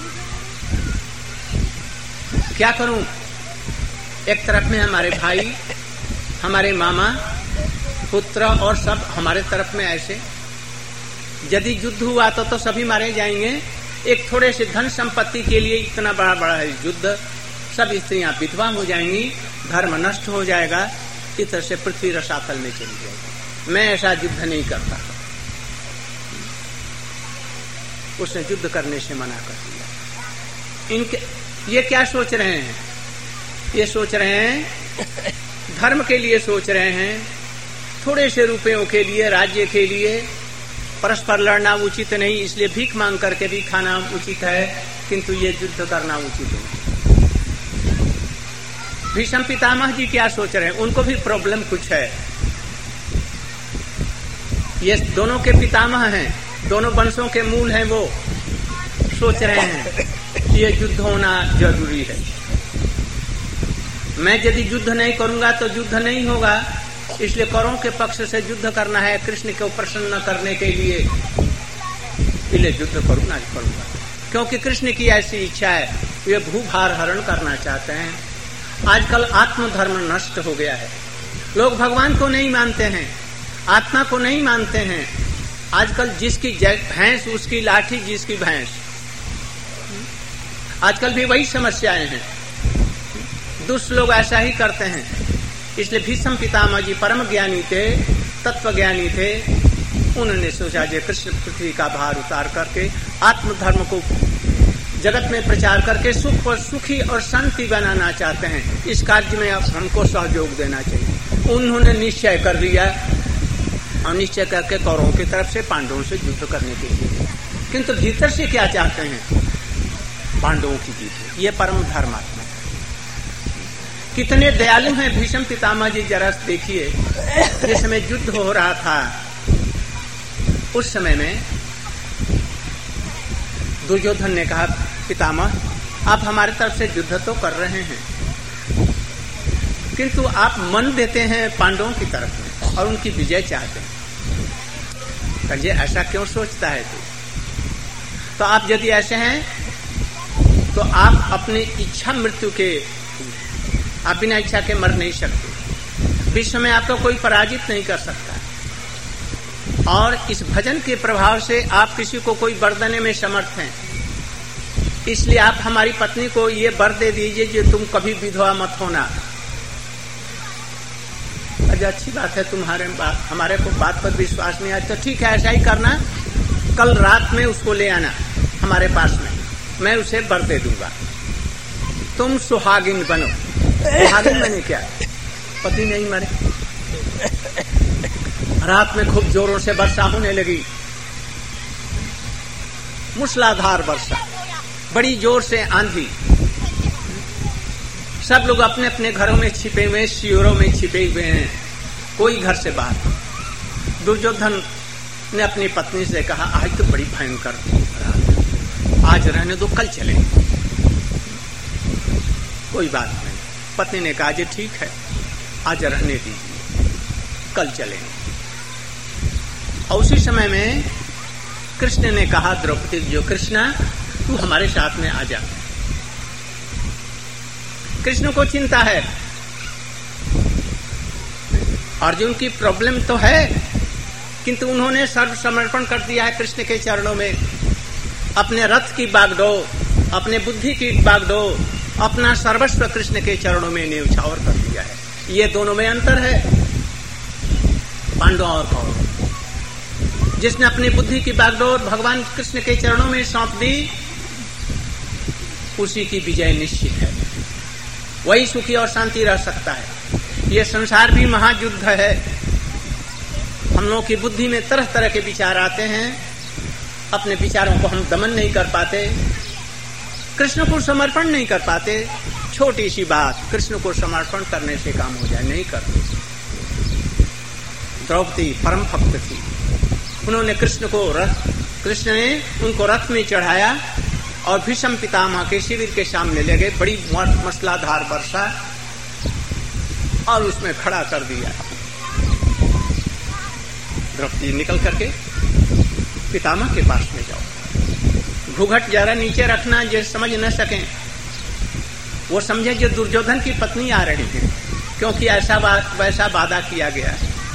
क्या करूं? एक तरफ में हमारे भाई, हमारे मामा, पुत्र और सब हमारे तरफ में ऐसे। यदि युद्ध हुआ तो सभी मारे जाएंगे। एक थोड़े से धन संपत्ति के लिए इतना बड़ा है युद्ध, सब स्त्रियां विधवा हो जाएंगी, धर्म नष्ट हो जाएगा, इस तरह से पृथ्वी रसातल में चली जाएगी। मैं ऐसा युद्ध नहीं करता। उसने युद्ध करने से मना कर दिया। इनके ये क्या सोच रहे हैं? ये सोच रहे हैं धर्म के लिए सोच रहे हैं, थोड़े से रुपयों के लिए, राज्य के लिए परस्पर लड़ना उचित नहीं, इसलिए भीख मांग करके भी खाना उचित है, किंतु ये युद्ध करना उचित नहीं। भीष्म पितामह जी क्या सोच रहे हैं? उनको भी प्रॉब्लम कुछ है। ये दोनों के पितामह हैं, दोनों वंशों के मूल हैं। वो सोच रहे हैं कि ये युद्ध होना जरूरी है। मैं यदि युद्ध नहीं करूंगा तो युद्ध नहीं होगा, इसलिए कौरवों के पक्ष से युद्ध करना है, कृष्ण को प्रसन्न करने के लिए, इसलिए युद्ध करूंगा। क्योंकि कृष्ण की ऐसी इच्छा है, वे भूभार हरण करना चाहते हैं। आजकल आत्मधर्म नष्ट हो गया है। लोग भगवान को नहीं मानते हैं, आत्मा को नहीं मानते हैं। आजकल जिसकी भैंस उसकी लाठी, जिसकी भैंस। आजकल भी वही समस्याएं हैं। दुष्ट लोग ऐसा ही करते हैं। इसलिए भीष्म पितामह जी परम ज्ञानी थे, तत्व ज्ञानी थे। उन्होंने सोचा जे कृष्ण पृथ्वी का भार उतार करके आत्मधर्म को जगत में प्रचार करके सुख और सुखी और शांति बनाना चाहते हैं। इस कार्य में अब हमको सहयोग देना चाहिए। उन्होंने निश्चय कर लिया और निश्चय करके कौरवों की तरफ से पांडवों से युद्ध करने के लिए, किंतु भीतर से क्या चाहते हैं? पांडवों की जीत। ये परम धर्मात्मा। कितने दयालु हैं भीष्म पितामह जी, जरा देखिए। जिस समय युद्ध हो रहा था उस समय में दुर्योधन ने कहा, पितामह आप हमारे तरफ से युद्ध तो कर रहे हैं, किंतु आप मन देते हैं पांडवों की तरफ में और उनकी विजय चाहते हैं। कंजे ऐसा क्यों सोचता है तू? तो आप यदि ऐसे हैं तो आप अपनी इच्छा मृत्यु के, आप बिना इच्छा के मर नहीं सकते। विश्व में आपको कोई पराजित नहीं कर सकता और इस भजन के प्रभाव से आप किसी को कोई वर देने में समर्थ हैं। इसलिए आप हमारी पत्नी को ये वर दे दीजिए कि तुम कभी विधवा मत होना। अरे अच्छी बात है, तुम्हारे हमारे को बात पर विश्वास नहीं आया तो ठीक है, ऐसा ही करना। कल रात में उसको ले आना हमारे पास में, मैं उसे वर दे दूंगा। तुम सुहागिन बनो। सुहागिन बने क्या? पति नहीं मरे। रात में खूब जोरों से वर्षा होने लगी, मूसलाधार वर्षा, बड़ी जोर से आंधी। सब लोग अपने अपने घरों में छिपे हुए, शिविरों में छिपे हुए हैं, कोई घर से बाहर। दुर्योधन ने अपनी पत्नी से कहा, आज तो बड़ी भयंकर रात, आज रहने दो, कल चलेंगे। कोई बात नहीं। पत्नी ने कहा, जी ठीक है, आज रहने दीजिए, कल चलेंगे। और उसी समय में कृष्ण ने कहा द्रौपदी जो, कृष्णा तू हमारे साथ में आ जा। कृष्ण को चिंता है, अर्जुन की प्रॉब्लम तो है, किंतु उन्होंने सर्व समर्पण कर दिया है कृष्ण के चरणों में। अपने रथ की बागडोर, अपने बुद्धि की बागडोर, अपना सर्वस्व कृष्ण के चरणों में न्यौछावर कर दिया है। ये दोनों में अंतर है, पांडव और कौरव। जिसने अपनी बुद्धि की बागडोर भगवान कृष्ण के चरणों में सौंप दी, उसी की विजय निश्चित है, वही सुखी और शांति रह सकता है। ये संसार भी महायुद्ध है। हम लोगों की बुद्धि में तरह तरह के विचार आते हैं, अपने विचारों को हम दमन नहीं कर पाते, कृष्ण को समर्पण नहीं कर पाते। छोटी सी बात कृष्ण को समर्पण करने से काम हो जाए, नहीं करते। द्रौपदी परम भक्त थी, उन्होंने कृष्ण ने उनको रथ में चढ़ाया और भीष्म पितामह के शिविर के सामने ले गए। बड़ी मूसलाधार वर्षा और उसमें खड़ा कर दिया। द्रौपदी निकल करके पितामह के पास में जाओ, घूंघट जरा नीचे रखना, जो समझ न सकें। वो समझे जो दुर्योधन की पत्नी आ रही है, क्योंकि ऐसा वैसा वादा किया गया।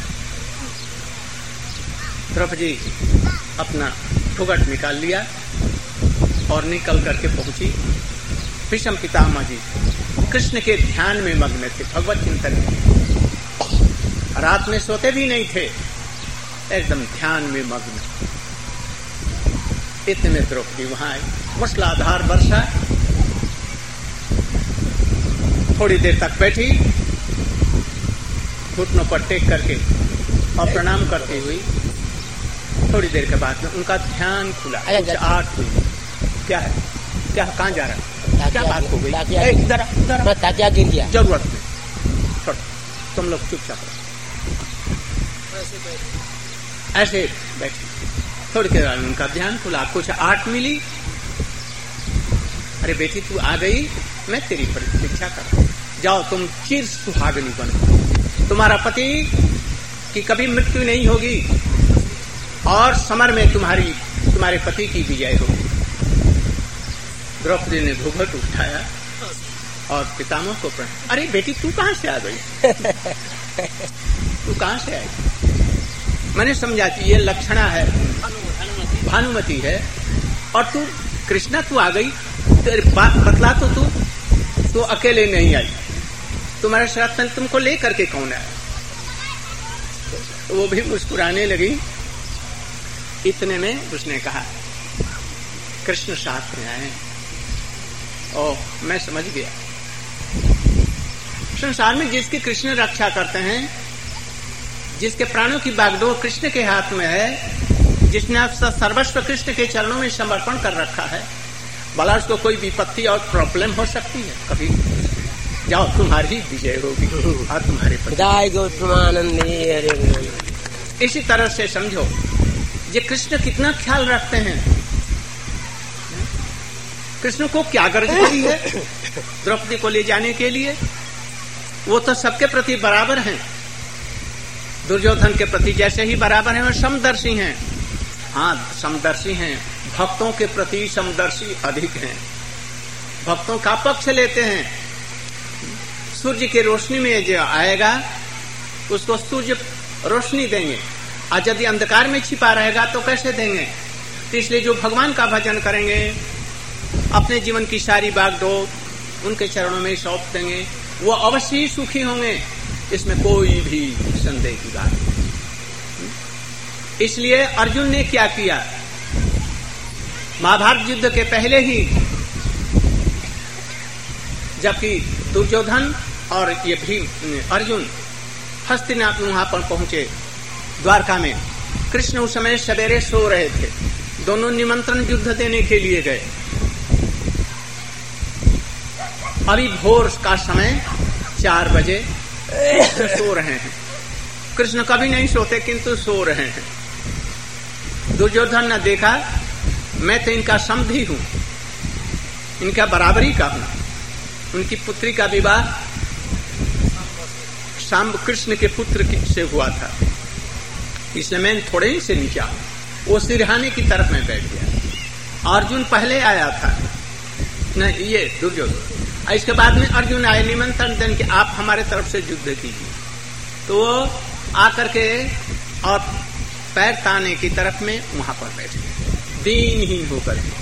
द्रौपदी अपना घूंघट निकाल लिया और निकल करके पहुंची। भीष्म पितामह जी कृष्ण के ध्यान में मग्न थे, भगवत चिंतन में। रात में सोते भी नहीं थे, एकदम ध्यान में मग्न। इतने में द्रौपदी वहां आई। मूसलाधार वर्षा, थोड़ी देर तक बैठी, घुटनों पर टेक करके और प्रणाम करती हुई। थोड़ी देर के बाद में उनका ध्यान खुला, कुछ आठ हुई। क्या है, क्या कहाँ जा रहा है, क्या बात हो गई? ताकिया गिर गया। जरूरत नहीं, छोड़, तुम लोग चुपचाप ऐसे बैठे। थोड़ी देर बाद उनका ध्यान खुला, कुछ आठ मिली। अरे बेटी तू आ गई, मैं तेरी प्रतीक्षा कर रहा हूं, जाओ तुम चिर सुहागिनी बनो। तुम्हारा पति की कभी मृत्यु नहीं होगी और समर में तुम्हारे पति की विजय होगी। द्रौपदी ने घूंघट उठाया और पितामह को प्रणाम। अरे बेटी तू कहाँ से आ गई? तू कहाँ से आई? मैंने समझा कि ये लक्षणा है, भानुमति है, और तू कृष्णा तू आ गई। तेरी बात बतला तो तू अकेले नहीं आई, तुम्हारे साथ में तुमको ले करके कौन आया? तो वो भी मुस्कुराने लगी। इतने में उसने कहा कृष्ण साथ में आए। ओह, मैं समझ गया। संसार में जिसकी कृष्ण रक्षा करते हैं, जिसके प्राणों की बागडोर कृष्ण के हाथ में है, जिसने सर्वस्व कृष्ण के चरणों में समर्पण कर रखा है, भला उसको कोई विपत्ति और प्रॉब्लम हो सकती है? कभी जाओ तुम्हारी विजय होगी और तुम्हारे दाय गौतमानंदी हरे। इसी तरह से समझो ये कृष्ण कितना ख्याल रखते हैं। कृष्ण को क्या गरज पड़ी है द्रौपदी को ले जाने के लिए? वो तो सबके प्रति बराबर हैं, दुर्योधन के प्रति जैसे ही बराबर हैं, वो समदर्शी हैं। हाँ, समदर्शी हैं, भक्तों के प्रति समदर्शी अधिक हैं, भक्तों का पक्ष लेते हैं। सूर्य की रोशनी में जो आएगा उसको सूर्य रोशनी देंगे, और यदि अंधकार में छिपा रहेगा तो कैसे देंगे? तो इसलिए जो भगवान का भजन करेंगे, अपने जीवन की सारी बागडोर उनके चरणों में सौंप देंगे, वो अवश्य ही सुखी होंगे, इसमें कोई भी संदेह की बात नहीं। इसलिए अर्जुन ने क्या किया? महाभारत युद्ध के पहले ही जबकि दुर्योधन और ये भी अर्जुन हस्तिनापुर वहां पर पहुंचे द्वारका में, कृष्ण उस समय सवेरे सो रहे थे, दोनों निमंत्रण युद्ध देने के लिए गए। अभी भोर का समय 4 बजे सो रहे हैं। कृष्ण कभी नहीं सोते किंतु सो रहे हैं। दुर्योधन ने देखा मैं तो इनका समधी हूं, इनका बराबरी का हूं। उनकी पुत्री का विवाह शाम कृष्ण के पुत्र से हुआ था, इसलिए मैं थोड़े ही से नीचा वो सिरहाने की तरफ में बैठ गया। अर्जुन पहले आया था न, ये दुर्योधन। इसके बाद में अर्जुन आए निमंत्रण देने के आप हमारे तरफ से युद्ध कीजिए, तो वो आकर के और पैर ताने की तरफ में वहां पर बैठ गए दीनहीन होकर के।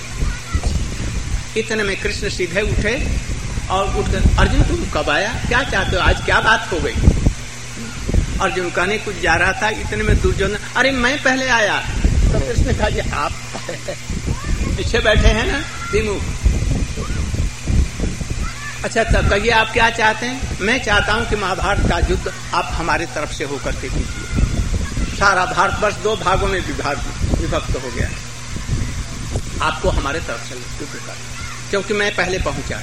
इतने में कृष्ण सीधे उठे और उठकर, अर्जुन तुम कब आया, क्या चाहते हो, आज क्या बात हो गई? अर्जुन कहने कुछ जा रहा था, इतने में दुर्योधन, अरे मैं पहले आया। तो कृष्ण कहा ये आप पीछे बैठे हैं ना विमुख, अच्छा तब कहिए आप क्या चाहते हैं? मैं चाहता हूं कि महाभारत का युद्ध आप हमारे तरफ से होकर के कीजिए। सारा भारतवर्ष 2 भागों में विभक्त हो गया, आपको हमारे तरफ से युद्ध कर, क्योंकि मैं पहले पहुंचा।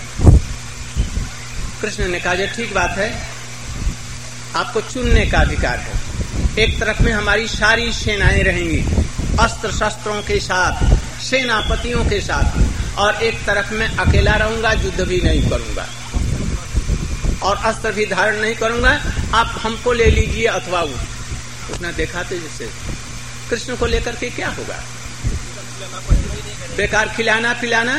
कृष्ण ने कहा ठीक बात है, आपको चुनने का अधिकार है। एक तरफ में हमारी सारी सेनाएं रहेंगी अस्त्र शस्त्रों के साथ, सेनापतियों के साथ, और एक तरफ में अकेला रहूंगा, युद्ध भी नहीं करूंगा और अस्त्र भी धारण नहीं करूंगा, आप हमको ले लीजिए अथवा उसने देखा तो जैसे कृष्ण को लेकर के क्या होगा, बेकार खिलाना पिलाना,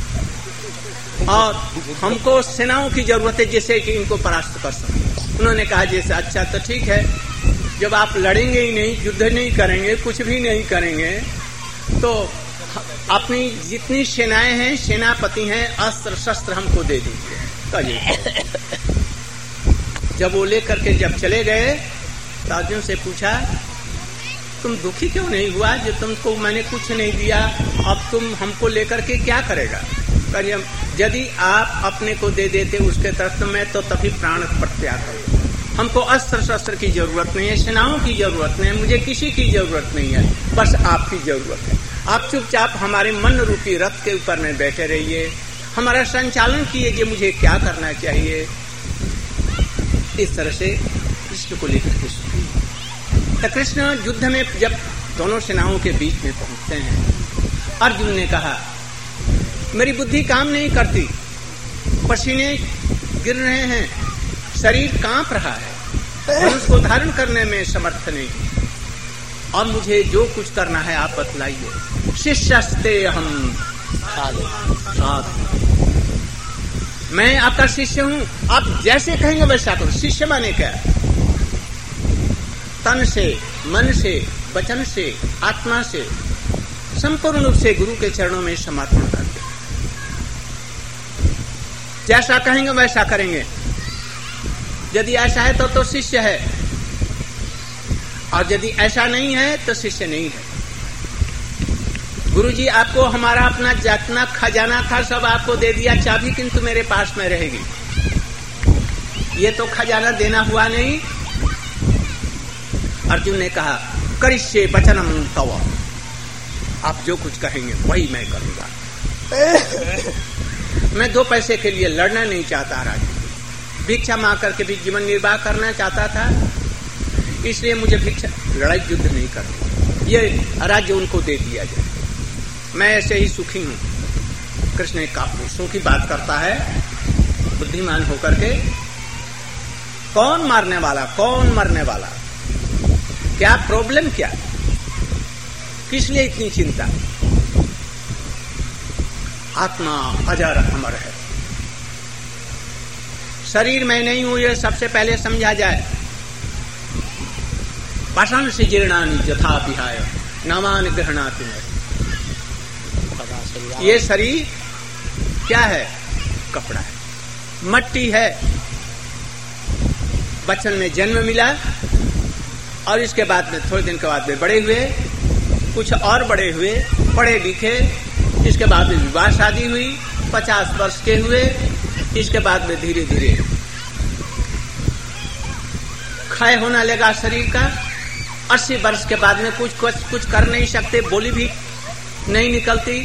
और हमको सेनाओं की जरूरत है जैसे कि इनको परास्त कर सके। उन्होंने कहा जैसे अच्छा तो ठीक है, जब आप लड़ेंगे ही नहीं, युद्ध नहीं करेंगे, कुछ भी नहीं करेंगे, तो अपनी जितनी सेनाएं हैं, सेनापति हैं, अस्त्र शस्त्र हमको दे दीजिए। जब वो लेकर के जब चले गए तो अर्जुन से पूछा तुम दुखी क्यों नहीं हुआ, जो तुमको मैंने कुछ नहीं दिया, अब तुम हमको लेकर के क्या करेगा? यदि आप अपने को दे देते उसके तरफ तो मैं तो तभी प्राण त्याग करूं। हमको अस्त्र शस्त्र की जरूरत नहीं है, सेनाओं की जरूरत नहीं है, मुझे किसी की जरूरत नहीं है, बस आपकी जरूरत है। आप चुपचाप हमारे मन रूपी रथ के ऊपर में बैठे रहिए, हमारा संचालन कीजिए, मुझे क्या करना चाहिए। इस तरह से कृष्ण को लेकर के तो कृष्ण युद्ध में जब दोनों सेनाओं के बीच में पहुंचते हैं, अर्जुन ने कहा मेरी बुद्धि काम नहीं करती, पसीने गिर रहे हैं, शरीर कांप रहा है, धनुष को धारण करने में समर्थ नहीं, और मुझे जो कुछ करना है आप बतलाइए। शिष्यस्ते हम साथ, मैं आपका शिष्य हूं, आप जैसे कहेंगे वैसा करो। शिष्य माने क्या? तन से, मन से, वचन से, आत्मा से संपूर्ण रूप से गुरु के चरणों में समर्पण करते, जैसा कहेंगे वैसा करेंगे। यदि ऐसा है तो शिष्य है, और यदि ऐसा नहीं है तो शिष्य नहीं है। गुरुजी आपको हमारा अपना जितना खजाना था सब आपको दे दिया, चाबी किंतु मेरे पास में रहेगी। ये तो खजाना देना हुआ नहीं। अर्जुन ने कहा करिष्ये वचनम तव, आप जो कुछ कहेंगे वही मैं करूंगा। मैं 2 पैसे के लिए लड़ना नहीं चाहता राजू, भिक्षा मांग करके भी जीवन निर्वाह करना चाहता था, इसलिए मुझे भिक्षा लड़ाई युद्ध नहीं करनी, ये राज्य उनको दे दिया जाए, मैं ऐसे ही सुखी हूं। कृष्ण एक कापुरुषों की बात करता है बुद्धिमान होकर के, कौन मारने वाला, कौन मरने वाला, क्या प्रॉब्लम, क्या, किस लिए इतनी चिंता। आत्मा अजर अमर है, शरीर में नहीं हूं, यह सबसे पहले समझा जाए। पाषाण से जीर्णानि यथा विहाय नामानि गृह्णाति नर। ये शरीर क्या है? कपड़ा है, मट्टी है। बचपन में जन्म मिला और इसके बाद में थोड़े दिन के बाद में बड़े हुए, कुछ और बड़े हुए, पढ़े लिखे, इसके बाद में विवाह शादी हुई, 50 वर्ष के हुए, इसके बाद में धीरे धीरे क्षय होने लगा शरीर का। 80 वर्ष के बाद में कुछ कर नहीं सकते, बोली भी नहीं निकलती,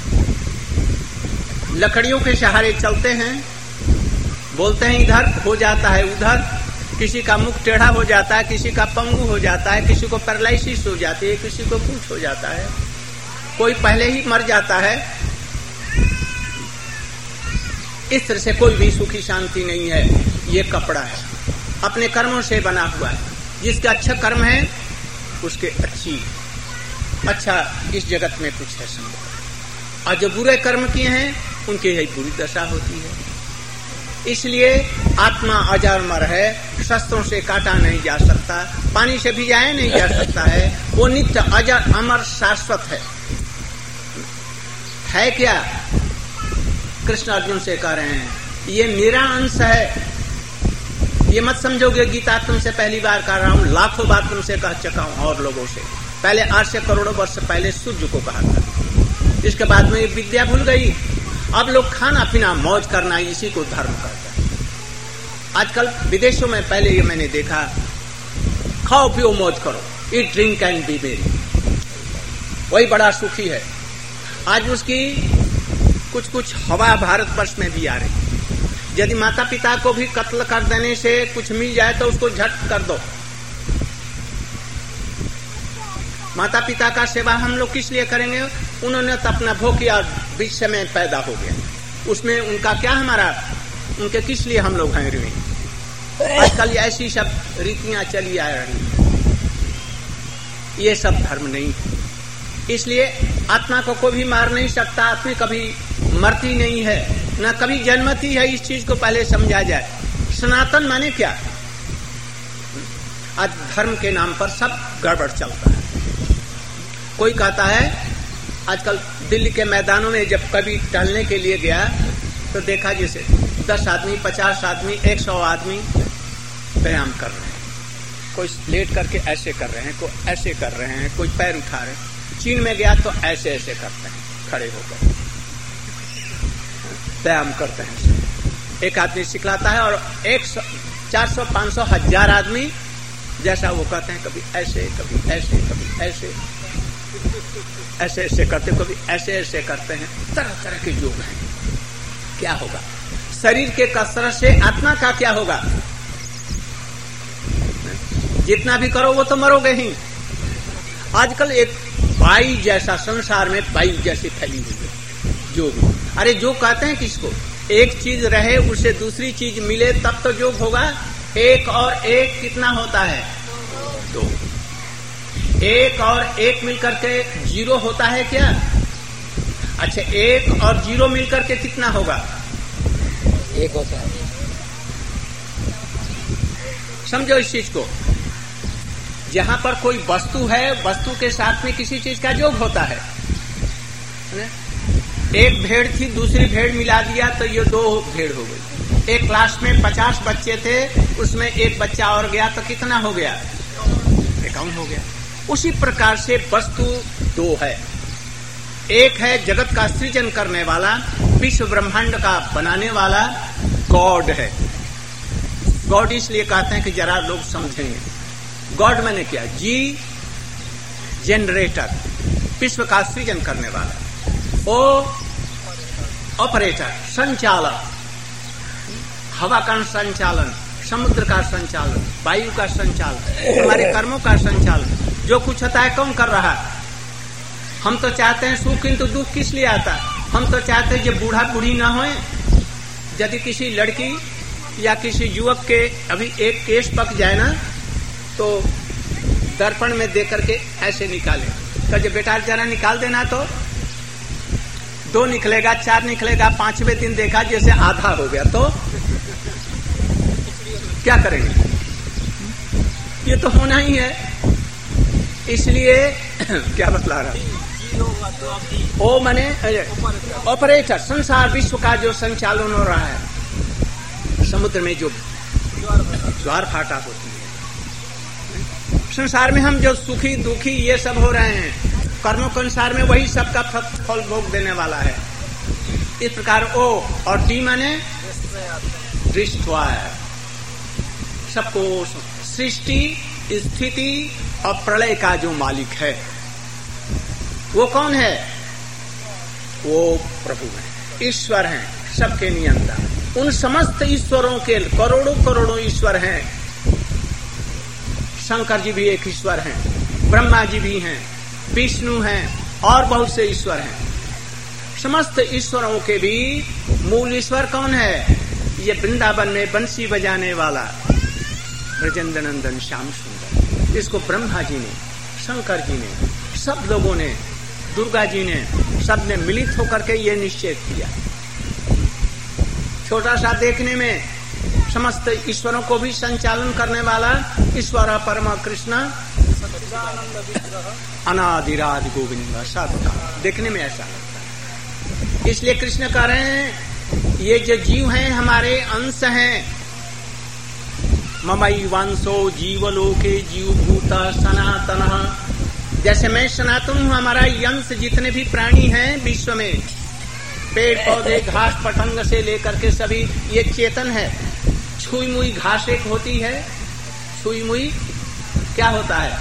लकड़ियों के सहारे चलते हैं, बोलते हैं इधर, हो जाता है उधर, किसी का मुख टेढ़ा हो जाता है, किसी का पंगु हो जाता है, किसी को पैरालिसिस हो जाती है, किसी को कुछ हो जाता है, कोई पहले ही मर जाता है। इस तरह से कोई भी सुखी शांति नहीं है। ये कपड़ा है, अपने कर्मों से बना हुआ है। जिसका अच्छा कर्म है उसके अच्छा इस जगत में कुछ है संभव, और जो बुरे कर्म किए हैं उनकी यही बुरी दशा होती है। इसलिए आत्मा अजर है, शस्त्रों से काटा नहीं जा सकता, पानी से भिजाया नहीं जा सकता है, वो नित्य अजर अमर शाश्वत है क्या? कृष्ण अर्जुन से कह रहे हैं ये मेरा अंश है। ये मत समझोगे गीता तुमसे पहली बार कर रहा हूं, लाखों बार तुमसे कह चुका हूं और लोगों से। पहले 8 से करोड़ों वर्ष पहले सूर्य को कहा था, इसके बाद में ये विद्या भूल गई। अब लोग खाना पीना मौज करना इसी को धर्म करता है। आजकल विदेशों में पहले ये मैंने देखा, खाओ पियो मौज करो, ईट ड्रिंक एंड बी मेरी, वही बड़ा सुखी है। आज उसकी कुछ हवा भारतवर्ष में भी आ रही। यदि माता पिता को भी कत्ल कर देने से कुछ मिल जाए तो उसको झट कर दो। माता पिता का सेवा हम लोग किस लिए करेंगे? उन्होंने तो अपना भोग किया, विश्व में पैदा हो गया, उसमें उनका क्या हमारा, उनके किस लिए हम लोग हैं ऋणी। आजकल ऐसी सब रीतियां चली आ रही, ये सब धर्म नहीं। इसलिए आत्मा को कोई भी मार नहीं सकता, आत्मा कभी मरती नहीं है, न कभी जन्मती है। इस चीज को पहले समझा जाए। सनातन माने क्या? आज धर्म के नाम पर सब गड़बड़ चलता है। कोई कहता है, आजकल दिल्ली के मैदानों में जब कभी टहलने के लिए गया तो देखा जैसे 10 आदमी, 50 आदमी, 100 आदमी व्यायाम कर रहे हैं। कोई लेट करके ऐसे कर रहे हैं, कोई ऐसे कर रहे हैं, कोई पैर उठा रहे हैं। चीन में गया तो ऐसे ऐसे करते हैं, खड़े होकर व्यायाम करते हैं। एक आदमी सिखलाता है और 100, 400, 500, 1000 आदमी जैसा वो कहते हैं, कभी ऐसे, कभी ऐसे, कभी ऐसे, ऐसे ऐसे करते, कभी ऐसे ऐसे करते हैं। तरह तरह के योग हैं। क्या होगा? शरीर के कसरत से आत्मा का क्या होगा? जितना भी करो वो तो मरोगे ही। आजकल एक बाई जैसा संसार में बाई जैसी फैली हुई है जोग। अरे जोग कहते हैं किसको? एक चीज रहे उसे दूसरी चीज मिले तब तो जोग होगा। 1 और 1 कितना होता है? 2। 1 और 1 मिलकर के 0 होता है क्या? अच्छा, 1 और 0 मिलकर के कितना होगा? 1 होता है। समझो इस चीज को। जहां पर कोई वस्तु है, वस्तु के साथ में किसी चीज का योग होता है। एक भेड़ थी, दूसरी भेड़ मिला दिया तो ये 2 भेड़ हो गई। एक क्लास में 50 बच्चे थे, उसमें एक बच्चा और गया तो कितना हो गया? 51 हो गया। उसी प्रकार से वस्तु 2 है। एक है जगत का सृजन करने वाला, विश्व ब्रह्मांड का बनाने वाला गॉड है। गॉड इसलिए कहते हैं कि जरा लोग समझेंगे। गॉड मैंने क्या? जी जनरेटर, विश्व का सृजन करने वाला। ओ ऑपरेटर, संचालक, हवा का संचालन, समुद्र का संचालन, वायु का संचालन, हमारे कर्मों का संचालन, जो कुछ होता है कौन कर रहा है? हम तो चाहते हैं सुख, किंतु दुख किस लिए आता है? हम तो चाहते हैं जो बूढ़ा बूढ़ी ना होए। यदि किसी लड़की या किसी युवक के अभी एक केश पक जाए ना, तो दर्पण में दे करके ऐसे निकाले, तो बेटा जरा निकाल देना, तो 2 निकलेगा, 4 निकलेगा, 5वें दिन देखा जैसे आधा हो गया, तो क्या करेंगे? ये तो होना ही है। इसलिए क्या बतला रहा? ओ माने ऑपरेटर, संसार विश्व का जो संचालन हो रहा है, समुद्र में जो ज्वार भाटा होती है, संसार में हम जो सुखी दुखी ये सब हो रहे हैं, कर्मों के अनुसार में वही सबका फल भोग देने वाला है। इस प्रकार ओ और डी माने दृष्टवा, सबको सृष्टि स्थिति और प्रलय का जो मालिक है वो कौन है? वो प्रभु है, ईश्वर हैं, सबके नियंता। उन समस्त ईश्वरों के करोड़ों करोड़ों ईश्वर हैं। शंकर जी भी एक ईश्वर हैं, ब्रह्मा जी भी हैं, विष्णु हैं और बहुत से ईश्वर हैं। समस्त ईश्वरों के भी मूल ईश्वर कौन है? ये वृंदावन में बंसी बजाने वाला ब्रजेंद्र नंदन श्याम सुंदर, इसको ब्रह्मा जी ने, शंकर जी ने, सब लोगों ने, दुर्गा जी ने, सब ने मिलित होकर के ये निश्चय किया। छोटा सा देखने में समस्त ईश्वरों को भी संचालन करने वाला ईश्वर परम कृष्ण अनादिराज गोविंद, सब देखने में ऐसा लगता है। इसलिए कृष्ण कह रहे हैं ये जो जीव हैं हमारे अंश हैं। ममई वंशो जीवलोके जीवभूत सनातन, जैसे मैं सनातन हूँ, हमारा अंश जितने भी प्राणी हैं विश्व में, पेड़ पौधे घास पतंग से लेकर के सभी ये चेतन है। छुई मुई घास एक होती है, छुई मुई क्या होता है?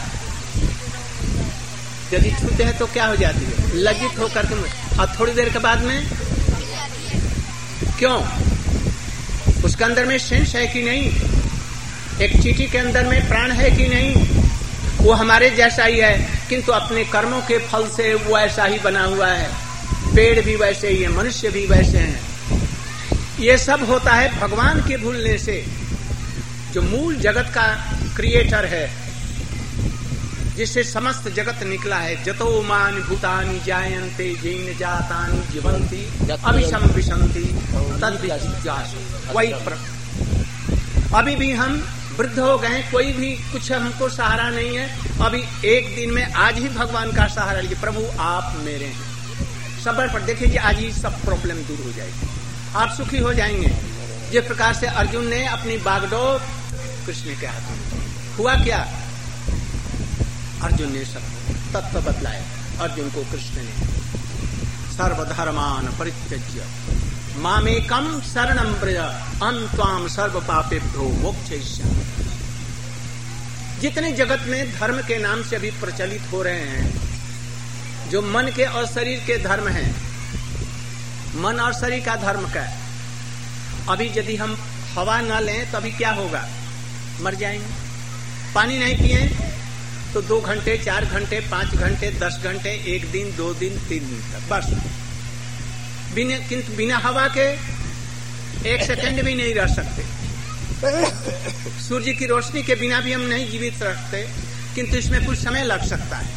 यदि छूते हैं तो क्या हो जाती है? लज्जित होकर के, और थोड़ी देर के बाद में क्यों? उसके अंदर में सेंस है कि नहीं? एक चींटी के अंदर में प्राण है कि नहीं? वो हमारे जैसा ही है, किंतु अपने कर्मों के फल से वो ऐसा ही बना हुआ है। पेड़ भी वैसे ही है, मनुष्य भी वैसे हैं। ये सब होता है भगवान के भूलने से। जो मूल जगत का क्रिएटर है, जिससे समस्त जगत निकला है, जतो मान भूतानि जायन्ते जैन जातानि जीवन्ति अभिशम विशन्ति तद्विजिज्ञासु। वही अभी भी हम वृद्ध हो गए, कोई भी कुछ हमको सहारा नहीं है। अभी एक दिन में आज ही भगवान का सहारा लीजिए, प्रभु आप मेरे हैं। सबर पर देखिए, आज ही सब प्रॉब्लम दूर हो जाएगी, आप सुखी हो जाएंगे। जिस प्रकार से अर्जुन ने अपनी बागडोर कृष्ण के हाथ में, हुआ क्या? अर्जुन ने सब तत्व बतलाया। अर्जुन को कृष्ण ने सर्वधर्मान परित्यज्य मामेकम शरणं व्रज अहं त्वां सर्व पापेभ्यो मोक्षयिष्यामि। जितने जगत में धर्म के नाम से अभी प्रचलित हो रहे हैं, जो मन के और शरीर के धर्म हैं, मन और शरीर का धर्म का, अभी यदि हम हवा न लें तो अभी क्या होगा? मर जाएंगे। पानी नहीं पिए तो 2 घंटे 4 घंटे 5 घंटे 10 घंटे 1 दिन 2 दिन 3 दिन तक बस। किंतु बिना हवा के 1 सेकंड भी नहीं रह सकते। सूर्य की रोशनी के बिना भी हम नहीं जीवित रहते, किंतु इसमें कुछ समय लग सकता है।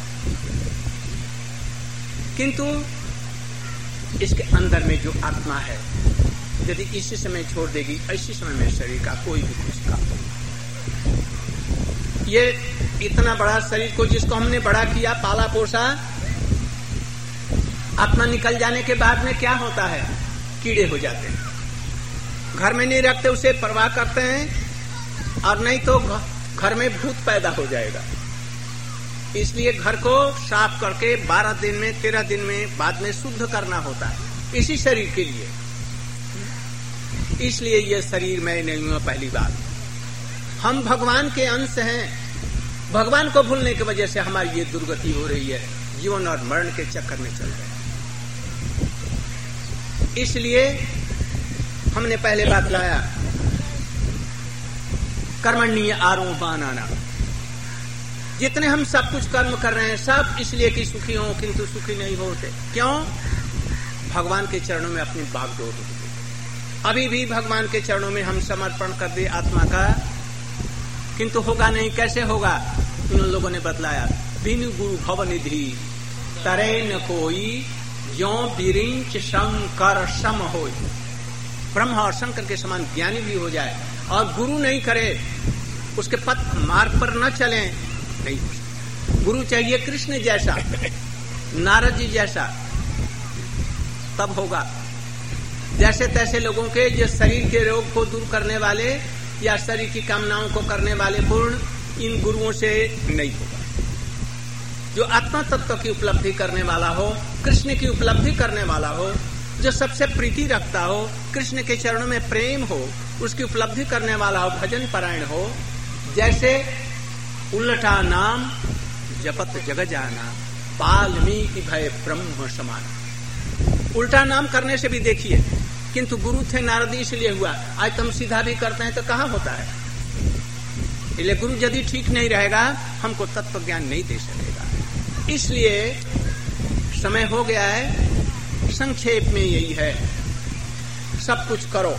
किंतु इसके अंदर में जो आत्मा है, यदि इसी समय छोड़ देगी, इसी समय में शरीर का कोई भी कुछ काम नहीं। ये इतना बड़ा शरीर को जिसको हमने बड़ा किया, पाला पोसा, आत्मा निकल जाने के बाद में क्या होता है? कीड़े हो जाते हैं। घर में नहीं रखते, उसे परवाह करते हैं, और नहीं तो घर में भूत पैदा हो जाएगा। इसलिए घर को साफ करके 12 दिन में 13 दिन में बाद में शुद्ध करना होता है, इसी शरीर के लिए। इसलिए ये शरीर में नहीं हुआ। पहली बात, हम भगवान के अंश हैं। भगवान को भूलने की वजह से हमारी ये दुर्गति हो रही है, जीवन और मरण के चक्कर में चल रहे हैं। इसलिए हमने पहले बात लाया कर्मण्य आरोपानाना। जितने हम सब कुछ कर्म कर रहे हैं सब इसलिए कि सुखी हो, किंतु सुखी नहीं होते। क्यों? भगवान के चरणों में अपनी भागदौड़ होती। अभी भी भगवान के चरणों में हम समर्पण कर दे आत्मा का, किंतु होगा नहीं। कैसे होगा? इन लोगों ने बतलाया, बिनु गुरु भव निधि तरे न कोई, ज्यों बिरिंच शंकर सम होय। ब्रह्मा और शंकर के समान ज्ञानी भी हो जाए और गुरु नहीं करे, उसके पथ मार्ग पर न चले, नहीं। गुरु चाहिए कृष्ण जैसा, नारद जी जैसा, तब होगा। जैसे तैसे लोगों के जो शरीर के रोग को दूर करने वाले या शरीर की कामनाओं को करने वाले पूर्ण, इन गुरुओं से नहीं होगा। जो आत्मा तत्व की उपलब्धि करने वाला हो, कृष्ण की उपलब्धि करने वाला हो, जो सबसे प्रीति रखता हो, कृष्ण के चरणों में प्रेम हो, उसकी उपलब्धि करने वाला हो, भजन परायण हो। जैसे उल्टा नाम जपत जग जाना, वाल्मीकि भय ब्रह्म समान। उल्टा नाम करने से भी देखिए, किंतु गुरु थे नारद इसलिए हुआ। आज तुम सीधा भी करते हैं तो कहाँ होता है? इसलिए गुरु यदि ठीक नहीं रहेगा हमको तत्व ज्ञान नहीं दे सकेगा। इसलिए समय हो गया है, संक्षेप में यही है, सब कुछ करो,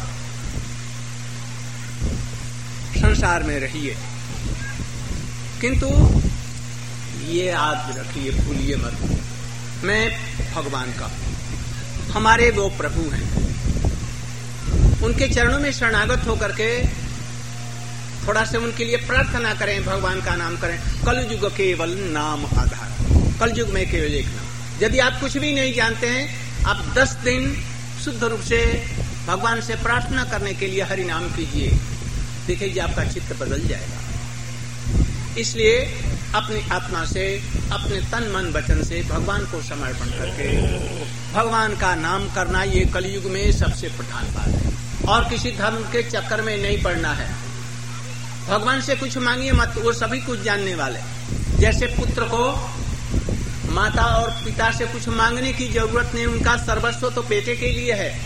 संसार में रहिए, किंतु ये याद रखिए, भूलिए मत, मैं भगवान का, हमारे वो प्रभु हैं, उनके चरणों में शरणागत होकर के थोड़ा से उनके लिए प्रार्थना करें, भगवान का नाम करें। कलयुग केवल नाम आधार, कलयुग में केवल एक नाम। यदि आप कुछ भी नहीं जानते हैं, आप 10 दिन शुद्ध रूप से भगवान से प्रार्थना करने के लिए हरि नाम कीजिए, देखिए आपका चित्त बदल जाएगा। इसलिए अपनी आत्मा से, अपने तन मन वचन से भगवान को समर्पण करके भगवान का नाम करना, ये कलयुग में सबसे प्रधान बात है। और किसी धर्म के चक्कर में नहीं पड़ना है। भगवान से कुछ मांगिए मत, वो सभी कुछ जानने वाले। जैसे पुत्र को माता और पिता से कुछ मांगने की जरूरत नहीं, उनका सर्वस्व तो बेटे के लिए है।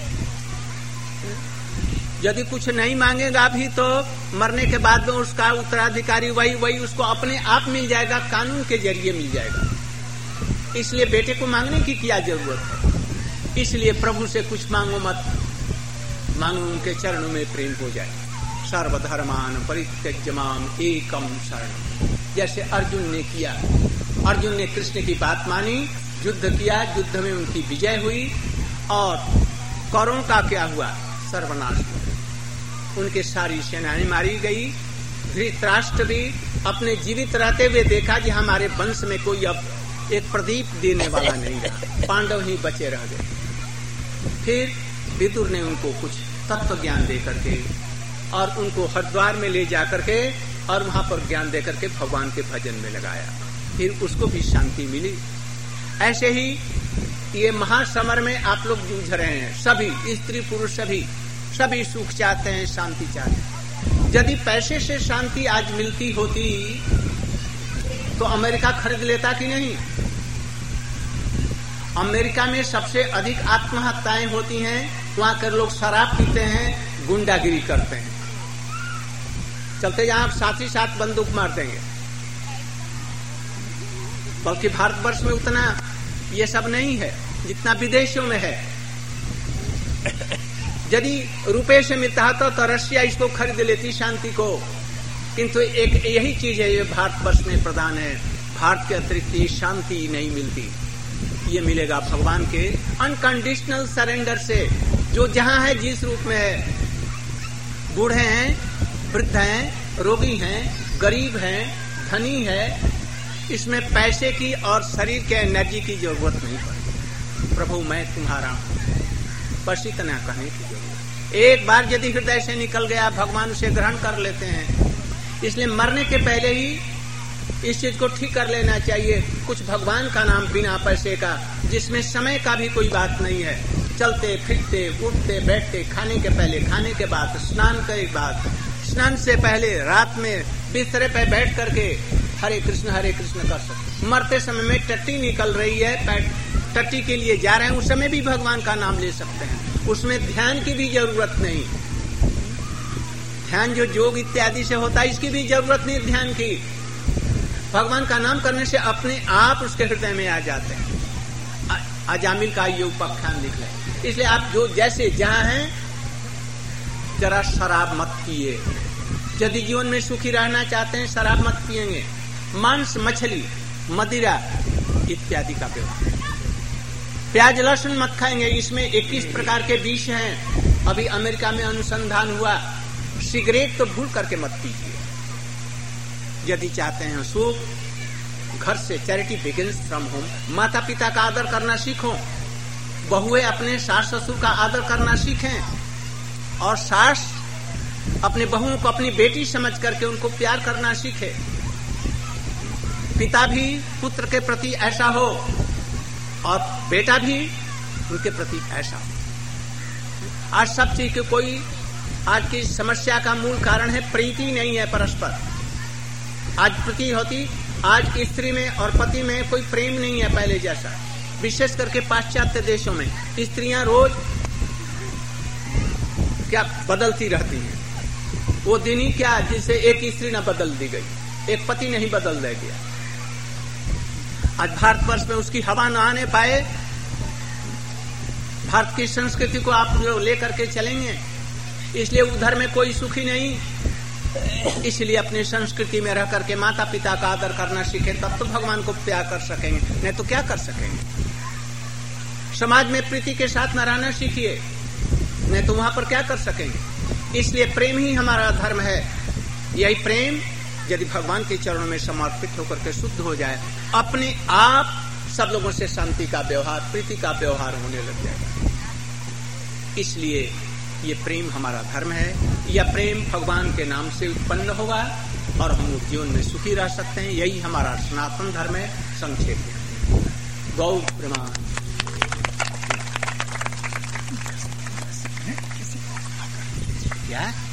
यदि कुछ नहीं मांगेगा भी तो मरने के बाद में उसका उत्तराधिकारी वही उसको अपने आप मिल जाएगा, कानून के जरिए मिल जाएगा। इसलिए बेटे को मांगने की क्या जरूरत है? इसलिए प्रभु से कुछ मांगो मत, मांगो उनके चरणों में प्रेम हो जाए। सर्वधर्मान परित्यज्य माम एकम शरणम, जैसे अर्जुन ने किया। अर्जुन ने कृष्ण की बात मानी, युद्ध किया, युद्ध में उनकी विजय हुई और कौरवों का क्या हुआ? सर्वनाश हुआ। उनके सारी सेनाएं मारी गई। धृतराष्ट्र भी अपने जीवित रहते हुए देखा कि हमारे वंश में कोई अब एक प्रदीप देने वाला नहीं रहा, पांडव ही बचे रह गए। फिर विदुर ने उनको कुछ तत्व ज्ञान दे करके और उनको हरिद्वार में ले जाकर के और वहां पर ज्ञान दे करके भगवान के भजन में लगाया। फिर उसको भी शांति मिली। ऐसे ही ये महासमर में आप लोग जूझ रहे हैं, सभी स्त्री पुरुष सभी सुख चाहते हैं, शांति चाहते हैं। यदि पैसे से शांति आज मिलती होती तो अमेरिका खरीद लेता कि नहीं? अमेरिका में सबसे अधिक आत्महत्याएं होती हैं, वहां के लोग शराब पीते हैं, गुंडागिरी करते हैं, चलते जहां साथ ही साथ बंदूक मार देंगे। बल्कि भारतवर्ष में उतना ये सब नहीं है जितना विदेशों में है। यदि रुपए से मिलता है तो रशिया इसको खरीद लेती शांति को, किंतु एक यही चीज है ये भारतवर्ष में प्रदान है। भारत के अतिरिक्त शांति नहीं मिलती। ये मिलेगा भगवान के अनकंडीशनल सरेंडर से, जो जहां है जिस रूप में है। बूढ़े हैं, वृद्ध हैं, रोगी हैं, गरीब हैं, धनी है, इसमें पैसे की और शरीर के एनर्जी की जरूरत नहीं पड़ती। प्रभु मैं तुम्हारा हूं, बस इतना कहने की जरूरत। एक बार यदि हृदय से निकल गया, भगवान उसे ग्रहण कर लेते हैं। इसलिए मरने के पहले ही इस चीज को ठीक कर लेना चाहिए। कुछ भगवान का नाम बिना पैसे का, जिसमें समय का भी कोई बात नहीं है। चलते फिरते, उठते बैठते, खाने के पहले, खाने के बाद, स्नान के बाद, स्नान से पहले, रात में बिस्तरे पे बैठ करके हरे कृष्ण कर सकते। मरते समय में टट्टी निकल रही है, टट्टी के लिए जा रहे हैं, उस समय भी भगवान का नाम ले सकते हैं। उसमें ध्यान की भी जरूरत नहीं। ध्यान जो योग इत्यादि से होता है, इसकी भी जरूरत नहीं ध्यान की। भगवान का नाम करने से अपने आप उसके हृदय में आ जाते हैं। अजामिल का ये उपाख्यान लिख लें। इसलिए आप जो जैसे जहां हैं, जरा शराब मत पिए। यदि जीवन में सुखी रहना चाहते हैं, शराब मत पिएंगे। मांस, मछली, मदिरा इत्यादि का व्यवहार। प्याज लहसुन मत खाएंगे, इसमें 21 प्रकार के विष हैं। अभी अमेरिका में अनुसंधान हुआ। सिगरेट तो भूल करके मत पीजिए। यदि चाहते हैं सुख, घर से चैरिटी बिगिंस फ्रॉम होम। माता पिता का आदर करना सीखो। बहुएं अपने सास ससुर का आदर करना सीखें, और सास अपने बहुओं को अपनी बेटी समझ करके उनको प्यार करना सीखे। पिता भी पुत्र के प्रति ऐसा हो, और बेटा भी उनके प्रति ऐसा हो। आज सब चीज के कोई, आज की समस्या का मूल कारण है प्रीति नहीं है परस्पर। आज प्रीति होती, आज स्त्री में और पति में कोई प्रेम नहीं है पहले जैसा। विशेष करके पाश्चात्य देशों में स्त्रियां रोज क्या बदलती रहती हैं। वो दिन ही क्या जिसे एक स्त्री न बदल दी गई, एक पति नहीं बदल दिया गया। आज भारतवर्ष में उसकी हवा न आने पाए। भारत की संस्कृति को आप जो लेकर के चलेंगे, इसलिए उधर में कोई सुखी नहीं। इसलिए अपनी संस्कृति में रह करके माता पिता का आदर करना सीखे, तब तो भगवान को प्यार कर सकेंगे, नहीं तो क्या कर सकेंगे। समाज में प्रीति के साथ न रहना सीखिए, नहीं तो वहां पर क्या कर सकेंगे। इसलिए प्रेम ही हमारा धर्म है। यही प्रेम यदि भगवान के चरणों में समर्पित होकर के शुद्ध हो जाए, अपने आप सब लोगों से शांति का व्यवहार, प्रीति का व्यवहार होने लग जाएगा। इसलिए ये प्रेम हमारा धर्म है। यह प्रेम भगवान के नाम से उत्पन्न होगा और हम लोग जीवन में सुखी रह सकते हैं। यही हमारा सनातन धर्म है। संक्षेप में गौ प्रमाण। क्या